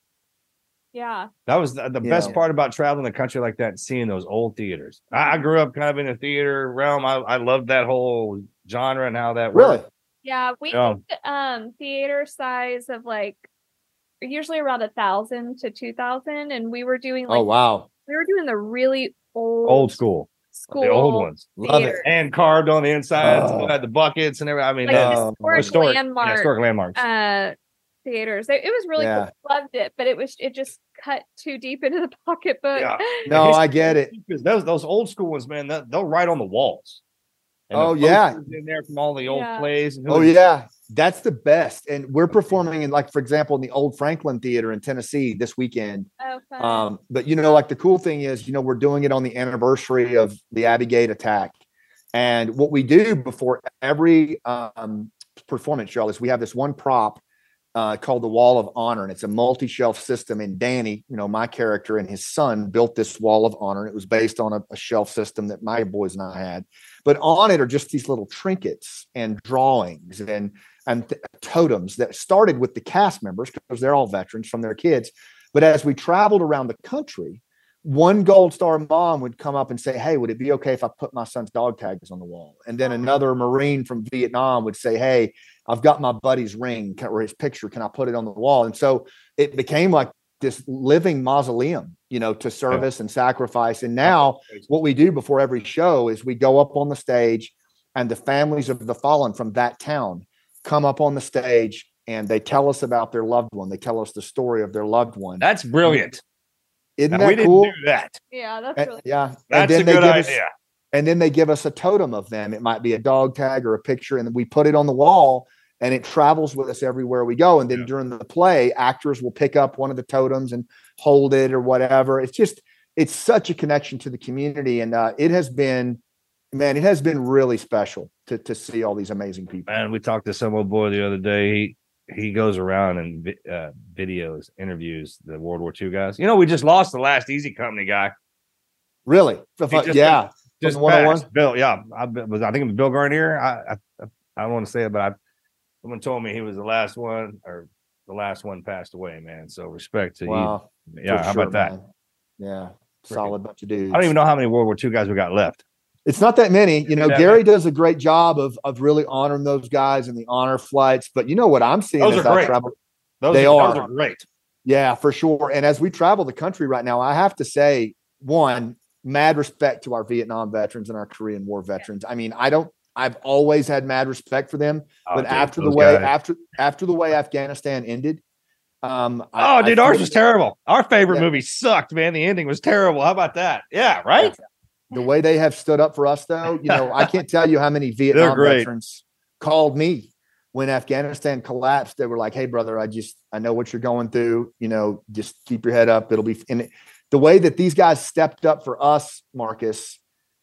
Yeah. That was the, the You best know. part about traveling the country like that and seeing those old theaters. I, I grew up kind of in a theater realm. I, I loved that whole genre and how that Really? worked. Yeah, we Yeah. did, um theater size of like usually around a thousand to two thousand, and we were doing like Oh, wow. we were doing the really old Old school. school The old ones. Love it. theaters. Hand carved on the inside. Oh. Still had the buckets and everything. I mean, Like uh, historic historic, yeah, landmark, historic landmarks. uh theaters. It, it was really Yeah. cool. Loved it, but it was it just cut too deep into the pocketbook. Yeah. No, I get it. Because those those old school ones, man, that, they'll write on the walls. And Oh, the yeah. posters in there from all the old Yeah. plays. And Oh, yeah. That's the best. And we're performing in, like, for example, in the old Franklin Theater in Tennessee this weekend. Oh, fun. Um, but you know, like the cool thing is, you know, we're doing it on the anniversary of the Abbey Gate attack. And what we do before every um, performance, Charles, is we have this one prop uh, called the Wall of Honor, and it's a multi-shelf system. And Danny, you know, my character, and his son built this Wall of Honor. It was based on a, a shelf system that my boys and I had. But on it are just these little trinkets and drawings and and th- totems that started with the cast members because they're all veterans from their kids. But as we traveled around the country, one Gold Star mom would come up and say, "Hey, would it be okay if I put my son's dog tags on the wall?" And then another Marine from Vietnam would say, "Hey, I've got my buddy's ring or his picture. Can I put it on the wall?" And so it became like this living mausoleum, you know, to service and sacrifice. And now what we do before every show is we go up on the stage, and the families of the fallen from that town come up on the stage and they tell us about their loved one. They tell us the story of their loved one. That's brilliant. Isn't Now, that we didn't cool? do that. Yeah, that's And- really yeah. That's and a then good they give us- idea. and then they give us a totem of them. It might be a dog tag or a picture, and then we put it on the wall, and it travels with us everywhere we go. And then during the play, actors will pick up one of the totems and hold it or whatever. It's just, it's such a connection to the community. And uh, it has been, man, it has been really special to to see all these amazing people. Man, we talked to some old boy the other day. He he goes around and vi- uh, videos, interviews the World War Two guys. You know, we just lost the last Easy Company guy. Really? He just- yeah. Just From the one oh one? passed. Bill, yeah, I was. I think it was Bill Garnier. I I, I don't want to say it, but I, someone told me he was the last one, or the last one passed away. Man, so respect to Wow. you. Yeah, For how sure, about that? man. Yeah. Solid bunch of dudes. I don't even know how many World War Two guys we got left. It's not that many. You know, Yeah. Gary does a great job of of really honoring those guys and the honor flights. But you know what I'm seeing Those as are I great. travel? Those they are, are. those are great. Yeah, for sure. And as we travel the country right now, I have to say, one, mad respect to our Vietnam veterans and our Korean War veterans. I mean, I don't, I've always had mad respect for them, Oh, but dude, after the those way, guys. after, after the way Afghanistan ended, um, Oh, I- I dude, ours feel- was terrible. Our favorite Yeah. movie sucked, man. The ending was terrible. How about that? Yeah, right. the way they have stood up for us, though, you know, I can't tell you how many Vietnam great. veterans called me when Afghanistan collapsed. They were like, "Hey, brother, I just, I know what you're going through. You know, just keep your head up. It'll be." And it- the way that these guys stepped up for us, Marcus,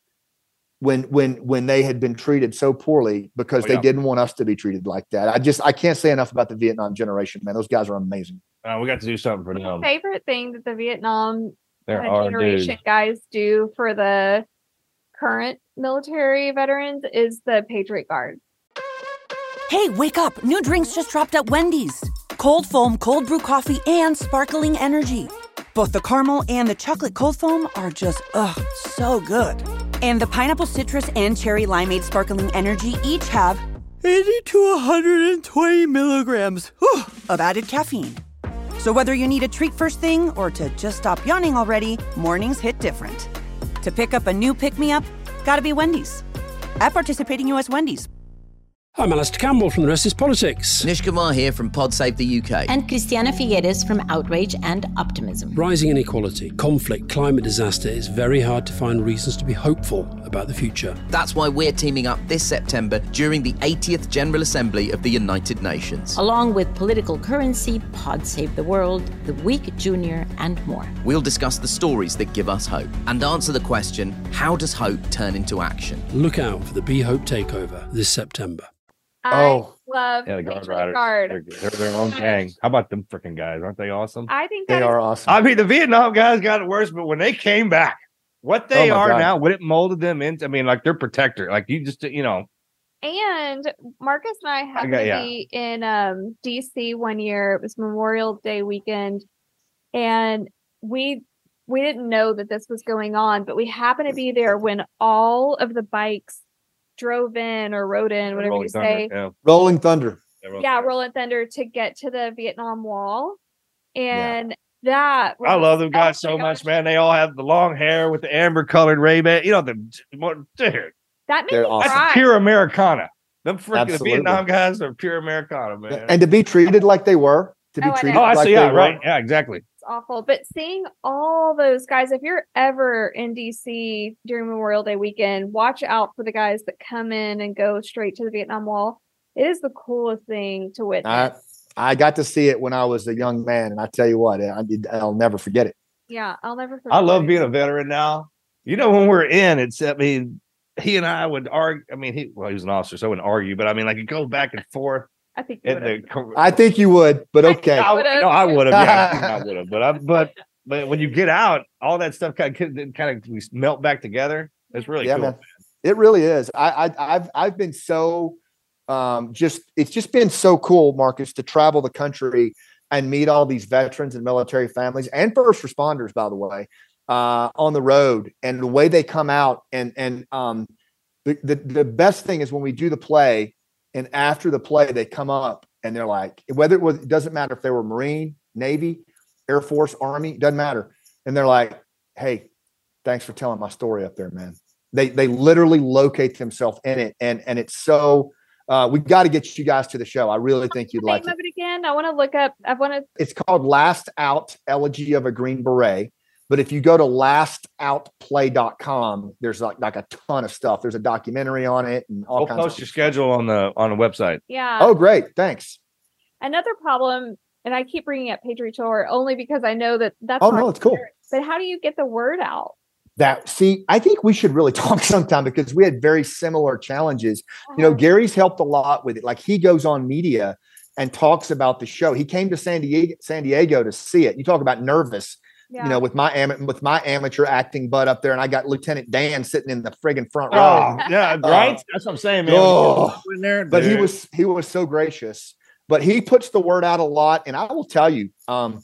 when when when they had been treated so poorly because Oh, they yeah. didn't want us to be treated like that. I just, I can't say enough about the Vietnam generation, man. Those guys are amazing. Uh, we got to do something for My them. favorite thing that the Vietnam There uh, are generation dudes. guys do for the current military veterans is the Patriot Guard. Hey, wake up. New drinks just dropped at Wendy's. Cold foam, cold brew coffee, and sparkling energy. Both the caramel and the chocolate cold foam are just, ugh, so good. And the pineapple citrus and cherry limeade sparkling energy each have eighty to one hundred twenty milligrams whew, of added caffeine. So whether you need a treat first thing or to just stop yawning already, mornings hit different. To pick up a new pick-me-up, gotta be Wendy's. At participating U S Wendy's. I'm Alistair Campbell from The Rest is Politics. Nish Kumar here from PodSave the U K. And Christiana Figueres from Outrage and Optimism. Rising inequality, conflict, climate disaster, it's very hard to find reasons to be hopeful about the future. That's why we're teaming up this September during the eightieth General Assembly of the United Nations. Along with Political Currency, Pod Save the World, The Week Junior, and more. We'll discuss the stories that give us hope and answer the question, how does hope turn into action? Look out for the Be Hope takeover this September. Oh. I love Yeah, the Guard Patriot Riders. Guard. They're, they're their own gang. How about them freaking guys? Aren't they awesome? I think They that is are awesome. I mean, the Vietnam guys got it worse, but when they came back, what they Oh my are God. now, what it molded them into. I mean, like they're protector. Like you just, you know, And Marcus and I happened got- to yeah. be in um, D C one year. It was Memorial Day weekend, and we we didn't know that this was going on, but we happened to be there when all of the bikes drove in or rode in, whatever Rolling you Thunder, say. yeah. Rolling Thunder. Yeah, Rolling Thunder to get to the Vietnam Wall, and that I was- love them guys oh my so gosh, much, man. They all have the long hair with the amber colored Ray-Ban. You know, the dude, That made They're me awesome. cry. pure Americana. Them freaking Absolutely. Vietnam guys are pure Americana, man. And to be treated like they were, to be Oh, I know. treated oh, I like see. Yeah, they right. were. Yeah, exactly. It's awful. But seeing all those guys, if you're ever in D C during Memorial Day weekend, watch out for the guys that come in and go straight to the Vietnam Wall. It is the coolest thing to witness. I, I got to see it when I was a young man, and I tell you what, I, I'll never forget it. Yeah, I'll never forget. I love it. being a veteran now. You know, when we're in, it's, I mean, he and I would argue. I mean, he, well, he was an officer, so I wouldn't argue, but I mean, like, it goes back and forth. I think you And would've. the, I think you would, but okay. I, would've. no, I would have. Yeah, I think I would have. But I, but but when you get out, all that stuff kind of kind of we melt back together. It's really Yeah, cool. man. It really is. I, I I've I've been so um just it's just been so cool, Marcus, to travel the country and meet all these veterans and military families and first responders, by the way, uh, on the road, and the way they come out. And and um the, the the best thing is when we do the play, and after the play, they come up and they're like, whether it was, it doesn't matter if they were Marine, Navy, Air Force, Army, doesn't matter. And they're like, hey, thanks for telling my story up there, man. They they literally locate themselves in it. And and it's so uh we've got to get you guys to the show. I really think you'd The like name it. of it again. I want to look up. I want to. It's called Last Out, Elegy of a Green Beret. But if you go to last out play dot com, there's like, like a ton of stuff. There's a documentary on it and all We'll kinds post of your schedule on the on the website. Yeah. Oh, great. Thanks. Another problem, and I keep bringing up Patriot Tour only because I know that that's. Oh, not no, it's cool. fair. But how do you get the word out? That see, I think we should really talk sometime because we had very similar challenges. You know, Uh-huh. Gary's helped a lot with it. Like he goes on media and talks about the show. He came to San Diego, San Diego to see it. You talk about nervous, Yeah. you know, with my am- with my amateur acting butt up there, and I got Lieutenant Dan sitting in the friggin' front row. Oh, yeah, right. Uh, That's what I'm saying, man. Oh, in there, but he dude. was he was so gracious. But he puts the word out a lot, and I will tell you, um,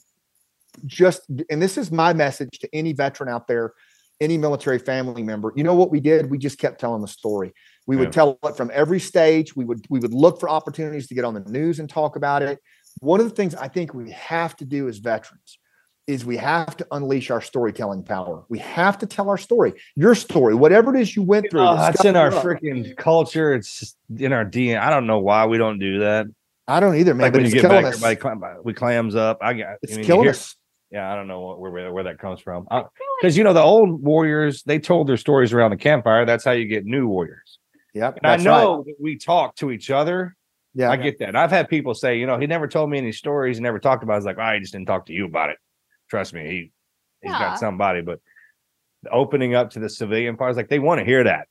just and this is my message to any veteran out there, any military family member. You know what we did? We just kept telling the story. We would Yeah. tell it from every stage. We would we would look for opportunities to get on the news and talk about it. One of the things I think we have to do as veterans is we have to unleash our storytelling power. We have to tell our story, your story, whatever it is you went through. Oh, that that's scuffed in our you up. freaking culture. It's just in our D N A. I don't know why we don't do that. I don't either, man. Like but when it's you get killing back, us. everybody clam, we clams up. I got It's I mean, you killing hear- us. Yeah, I don't know what, where where that comes from. Because you know the old warriors, they told their stories around the campfire. That's how you get new warriors. Yep, And I that's know right. that we talk to each other. Yeah, I get that. I've had people say, you know, he never told me any stories. He never talked about it. I was like, oh, I just didn't talk to you about it. Trust me, he he's Yeah. got somebody. But the opening up to the civilian part is like they want to hear that,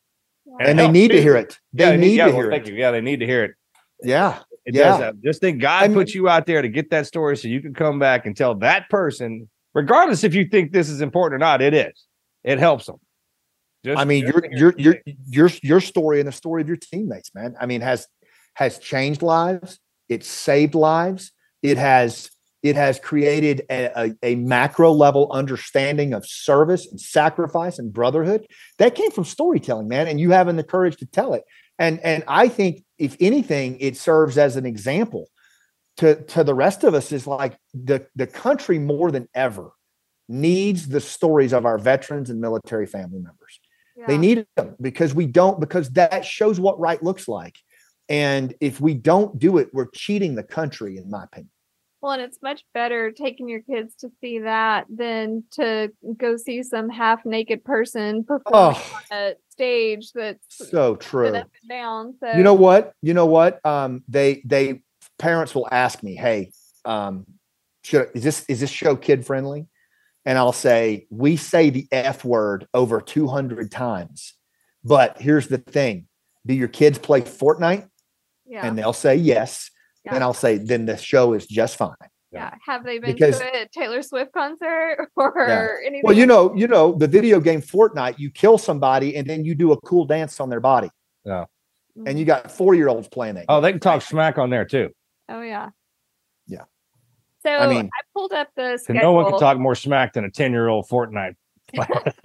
and they helps need to too. hear it. They Yeah, need yeah, to well, hear thank it. you. Yeah, they need to hear it. Yeah, It yeah. does that. Just think God I mean- put you out there to get that story so you can come back and tell that person, regardless if you think this is important or not, it is. It helps them. Just, I mean, just your to hear your it. your your your story and the story of your teammates, man. I mean, has has changed lives. It's saved lives. It has it has created a, a, a macro level understanding of service and sacrifice and brotherhood. That came from storytelling, man. And you having the courage to tell it. And and I think if anything, it serves as an example to to the rest of us. Is like the the country more than ever needs the stories of our veterans and military family members. They need them because we don't, because that shows what right looks like. And if we don't do it, we're cheating the country, in my opinion. Well, and it's much better taking your kids to see that than to go see some half naked person performing Oh. on a stage that's So true. up and down. So You know what? You know what? Um, they they parents will ask me, "Hey, um, should is this is this show kid friendly?" And I'll say, "We say the F word over two hundred times, but here's the thing: do your kids play Fortnite?" Yeah. And they'll say yes. Yeah. And I'll say, then the show is just fine. Yeah. Have they been Because- to a Taylor Swift concert or Yeah. anything? Well, you know, you know, the video game Fortnite, you kill somebody and then you do a cool dance on their body. Yeah. And you got four year olds playing that. Oh, they can talk smack on there too. Oh yeah. Yeah. So I I, mean- pulled up the And schedule. no one can talk more smack than a ten-year-old Fortnite player.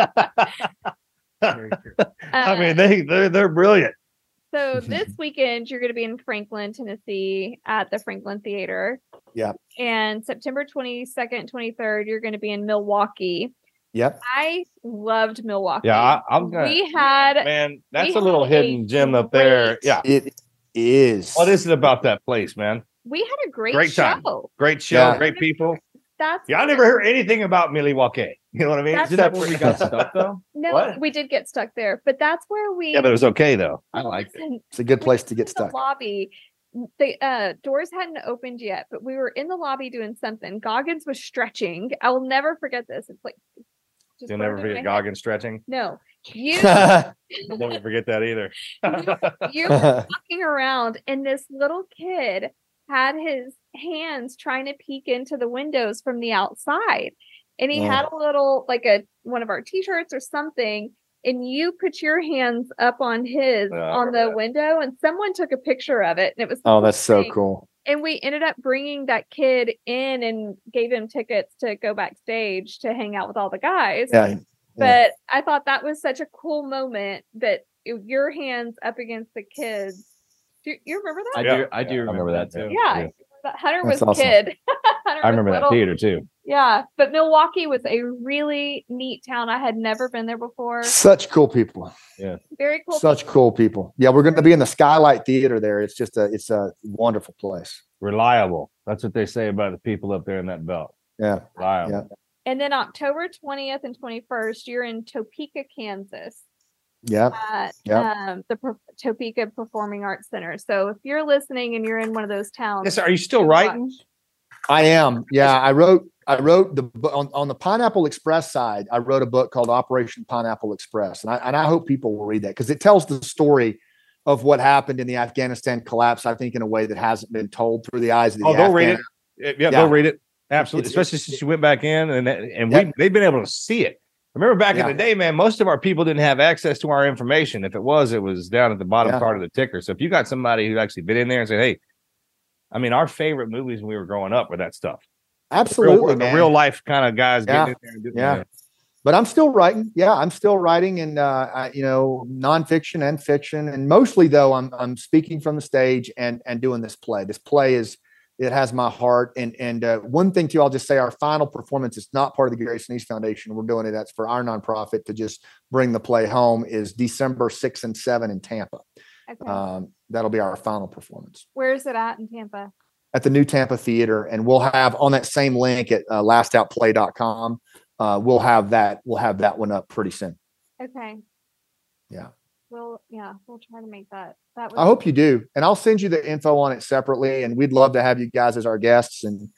I mean, they they're they're brilliant. So this weekend you're going to be in Franklin, Tennessee at the Franklin Theater. Yep. And September twenty-second, twenty-third, you're going to be in Milwaukee. Yep. I loved Milwaukee. Yeah, I, I'm gonna. We had man, that's we a little had a hidden gem up there. great- Yeah, It is. what is it about that place, man? we had a great, Great time, show. great show, Yeah. great people. That's Yeah, I never heard anything about Milwaukee. You know what I mean? That's- Isn't that where we got stuck though? no, What? we did get stuck there, but that's where we Yeah, but it was okay though. I liked it. Listen, It's a good place to in get the stuck. lobby. The uh, doors hadn't opened yet, but we were in the lobby doing something. Goggins was stretching. I will never forget this. It's like just You'll burned never in forget my head. Goggins stretching. No, you I'll never forget that either. you're walking around, and this little kid had his hands trying to peek into the windows from the outside, and he Oh. had a little like a one of our t-shirts or something. And you put your hands up on his Yeah, I on the remember that. window, and someone took a picture of it, and it was the Oh, coolest that's so thing. cool. And we ended up bringing that kid in and gave him tickets to go backstage to hang out with all the guys. Yeah. But I thought that was such a cool moment that it- your hands up against the kids. Do you, you remember that? I Yeah. do. I do Yeah, I remember, remember that that too. yeah. yeah. That Hunter That's was awesome. a kid. Hunter I was remember that little. theater too. Yeah. But Milwaukee was a really neat town. I had never been there before. Such cool people. Very cool. Such cool people. Yeah, we're going to be in the Skylight Theater there. It's just a, it's a wonderful place. Reliable. That's what they say about the people up there in that belt. Yeah. Reliable. Yeah. And then October twentieth and twenty-first, you're in Topeka, Kansas. Yeah. At Yep. um, the Pro- Topeka Performing Arts Center. So if you're listening and you're in one of those towns, Yes, are you still go writing? watch. I am. Yeah, I wrote. I wrote the bu- on, on the Pineapple Express side. I wrote a book called Operation Pineapple Express, and I and I hope people will read that because it tells the story of what happened in the Afghanistan collapse. I think in a way that hasn't been told through the eyes of the. Oh, they'll read Afghan- it. Yeah, Yeah. they'll read it. Absolutely. It's- Especially since you went back in and and Yep. we they've been able to see it. Remember back Yeah. in the day, man, most of our people didn't have access to our information. If it was, it was down at the bottom Yeah. part of the ticker. So if you got somebody who actually been in there and said, hey, I mean, our favorite movies when we were growing up were that stuff. Absolutely, the real, man. the real life kind of guys Yeah. getting in there and doing Yeah. that. But I'm still writing. Yeah, I'm still writing, and uh, I, you know, nonfiction and fiction, and mostly though, I'm I'm speaking from the stage and and doing this play. This play is it has my heart. And and uh, one thing too, I'll just say, our final performance is not part of the Gary Sinise Foundation. We're doing it. That's for our nonprofit to just bring the play home. Is December sixth and seventh in Tampa. Okay. Um, that'll be our final performance Where is it at in Tampa? at the New Tampa Theater, and we'll have on that same link at uh, last out play dot com. Uh, we'll have that. We'll have that one up pretty soon. Okay. Yeah. We'll yeah, we'll try to make that. That was I hope you do. And I'll send you the info on it separately. And we'd love to have you guys as our guests and,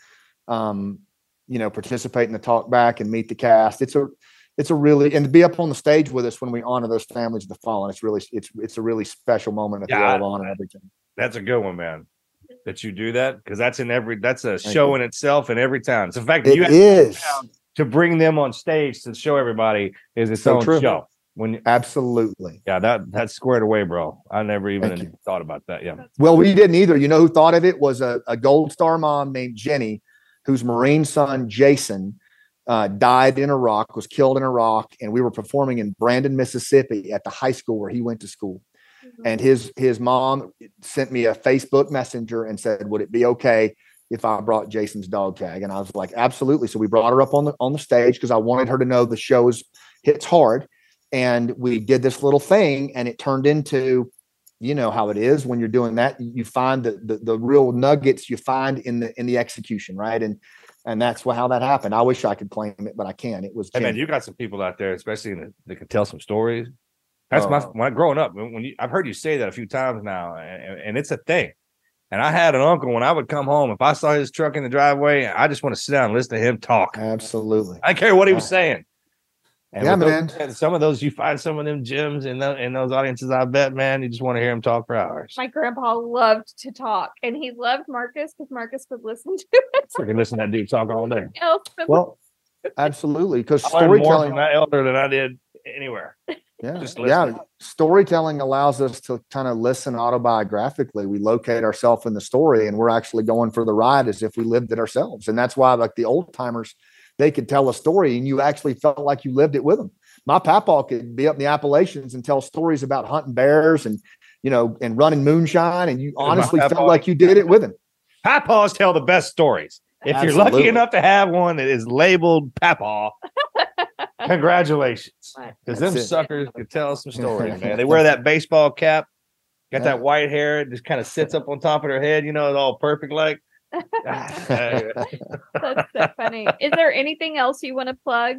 um, you know, participate in the talk back and meet the cast. It's a, it's a really, and to be up on the stage with us when we honor those families of the fallen. It's really, it's, it's a really special moment at the Yeah, Royal of Honor and everything. That's a good one, man. That you do that because that's in every that's a Thank show you. in itself in every town. It's in fact It you have is. to, town to bring them on stage to show everybody is its So own true. show. When Absolutely. yeah, that that's squared away, bro. I never even Thank you. thought about that. Yeah. Well, we didn't either. You know who thought of it was a, a Gold Star mom named Jenny, whose Marine son, Jason, uh, died in Iraq, was killed in Iraq. And we were performing in Brandon, Mississippi at the high school where he went to school. And his his mom sent me a Facebook messenger and said, would it be okay if I brought Jason's dog tag? And I was like, absolutely. So we brought her up on the on the stage because I wanted her to know the show's hits hard. And we did this little thing, and it turned into, you know how it is when you're doing that. You find the the, the real nuggets you find in the in the execution, right? And and that's what, how that happened. I wish I could claim it, but I can't. It was Hey man, Jenny. you got some people out there, especially in the, that can tell some stories. That's my Oh. when I growing up. When you, I've heard you say that a few times now, and, and it's a thing. And I had an uncle when I would come home. If I saw his truck in the driveway, I just want to sit down and listen to him talk. Absolutely. I don't care what he was saying. And yeah, with man. Those, some of those, you find some of them gems in, the, in those audiences, I bet, man, you just want to hear them talk for hours. My grandpa loved to talk, and he loved Marcus because Marcus would listen to it. I can listen to that dude talk all day. Well, absolutely. Because I learned more storytelling, from that elder than I did anywhere. yeah, Just yeah, listening. storytelling allows us to kind of listen autobiographically. We locate ourselves in the story, and we're actually going for the ride as if we lived it ourselves. And that's why, like the old timers, they could tell a story, and you actually felt like you lived it with them. My papaw could be up in the Appalachians and tell stories about hunting bears and, you know, and running moonshine. And you honestly felt like you did it with him. Papaws tell the best stories. If Absolutely. you're lucky enough to have one that is labeled Papaw, congratulations. Because them it. suckers could tell some stories, man. They wear that baseball cap, got Yeah. that white hair, it just kind of sits up on top of their head, you know, it's all perfect like. That's so funny. Is there anything else you want to plug?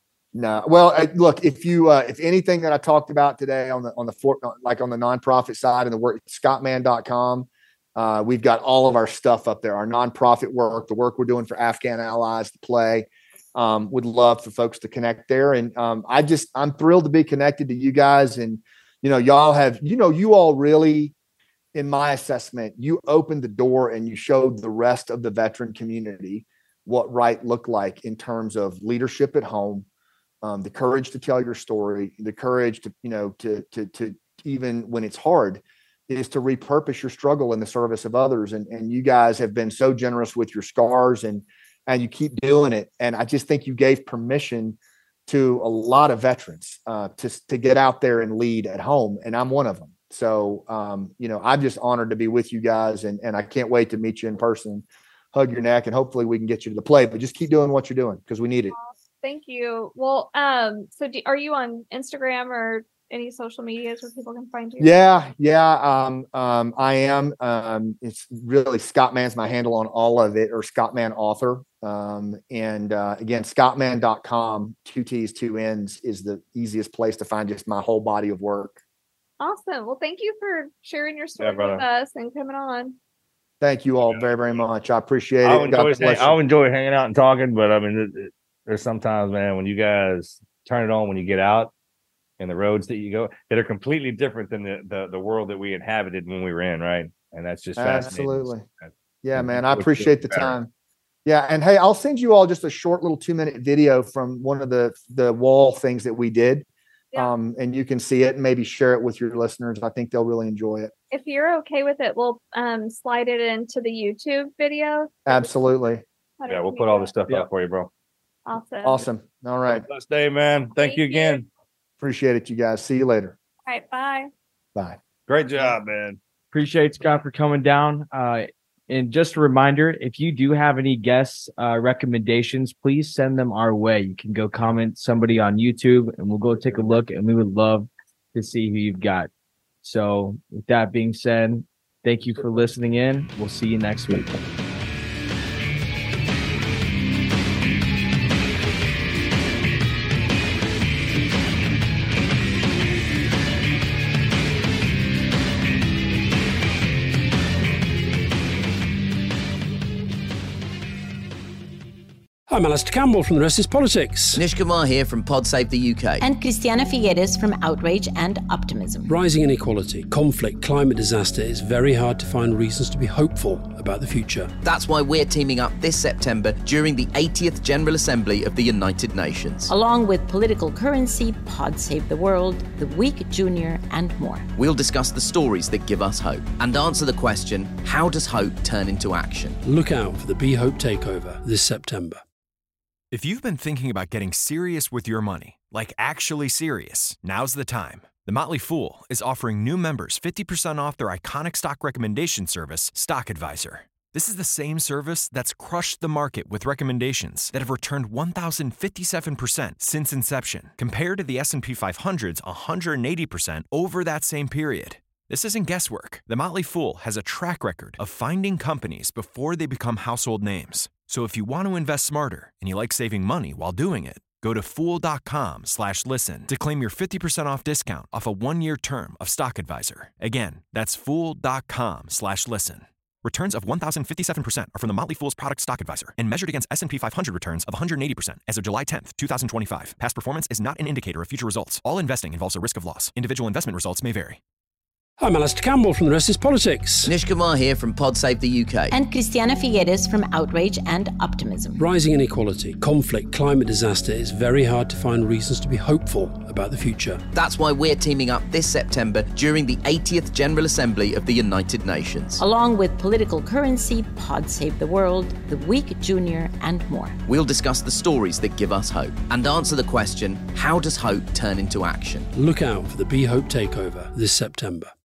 No, well, uh, look, if you, uh, if anything that I talked about today on the, on the, for, like on the nonprofit side and the work, scott man dot com, uh, we've got all of our stuff up there, our nonprofit work, the work we're doing for Afghan allies to play. Um, would love for folks to connect there. And, um, I just, I'm thrilled to be connected to you guys. And, you know, y'all have, you know, you all really, in my assessment, you opened the door and you showed the rest of the veteran community what right looked like in terms of leadership at home. Um, the courage to tell your story, the courage to, you know, to, to, to even when it's hard, is to repurpose your struggle in the service of others. And, and you guys have been so generous with your scars, and, and you keep doing it. And I just think you gave permission to a lot of veterans uh, to, to get out there and lead at home. And I'm one of them. So, um, you know, I'm just honored to be with you guys, and, and I can't wait to meet you in person, hug your neck, and hopefully we can get you to the play, but just keep doing what you're doing because we need it. Thank you. Well, um, so do, are you on Instagram or any social medias where people can find you? Yeah, yeah. Um, um, I am. Um, it's really Scott Man's my handle on all of it, or Scott Man Author. Um, and uh, again, scott man dot com, two T's, two N's is the easiest place to find just my whole body of work. Awesome. Well, thank you for sharing your story Yeah, with us and coming on. Thank you all very, very much. I appreciate I'll it. God enjoy, bless you. I'll enjoy hanging out and talking, but I mean, it, it, there's sometimes, man, when you guys turn it on, when you get out and the roads that you go that are completely different than the, the, the world that we inhabited when we were in, right? And that's just fascinating. Absolutely. Yeah, And man. I what's appreciate the better. time. Yeah. And hey, I'll send you all just a short little two minute video from one of the, the wall things that we did. Yeah. Um, and you can see it and maybe share it with your listeners. I think they'll really enjoy it. If you're okay with it, we'll um, slide it into the YouTube video. Absolutely. Yeah, we'll put all this stuff Yeah. out for you, bro. Awesome. Awesome. All right. Blessed day, man. Thank, Thank you you. again. Appreciate it, you guys. See you later. All right. Bye. Bye. Great job, man. Appreciate Scott for coming down. Uh, and just a reminder, if you do have any guest uh, recommendations, please send them our way. You can go comment somebody on YouTube and we'll go take a look, and we would love to see who you've got. So with that being said, thank you for listening in. We'll see you next week. I'm Alistair Campbell from The Rest is Politics. Nish Kumar here from PodSave the U K. And Christiana Figueres from Outrage and Optimism. Rising inequality, conflict, climate disaster, it's very hard to find reasons to be hopeful about the future. That's why we're teaming up this September during the eightieth General Assembly of the United Nations. Along with Political Currency, Pod Save the World, The Week Junior, and more. We'll discuss the stories that give us hope and answer the question, how does hope turn into action? Look out for the Be Hope Takeover this September. If you've been thinking about getting serious with your money, like actually serious, now's the time. The Motley Fool is offering new members fifty percent off their iconic stock recommendation service, Stock Advisor. This is the same service that's crushed the market with recommendations that have returned one thousand fifty-seven percent since inception, compared to the S and P five hundred's one hundred eighty percent over that same period. This isn't guesswork. The Motley Fool has a track record of finding companies before they become household names. So if you want to invest smarter and you like saving money while doing it, go to fool.com slash listen to claim your fifty percent off discount off a one-year term of Stock Advisor. Again, that's fool.com slash listen. Returns of one thousand fifty-seven percent are from the Motley Fool's Product Stock Advisor and measured against S and P five hundred returns of one hundred eighty percent as of July tenth, twenty twenty-five. Past performance is not an indicator of future results. All investing involves a risk of loss. Individual investment results may vary. I'm Alistair Campbell from The Rest is Politics. Nish Kumar here from PodSave the U K. And Christiana Figueres from Outrage and Optimism. Rising inequality, conflict, climate disaster, it's very hard to find reasons to be hopeful about the future. That's why we're teaming up this September during the eightieth General Assembly of the United Nations. Along with Political Currency, Pod Save the World, The Week Junior, and more. We'll discuss the stories that give us hope and answer the question, how does hope turn into action? Look out for the Be Hope Takeover this September.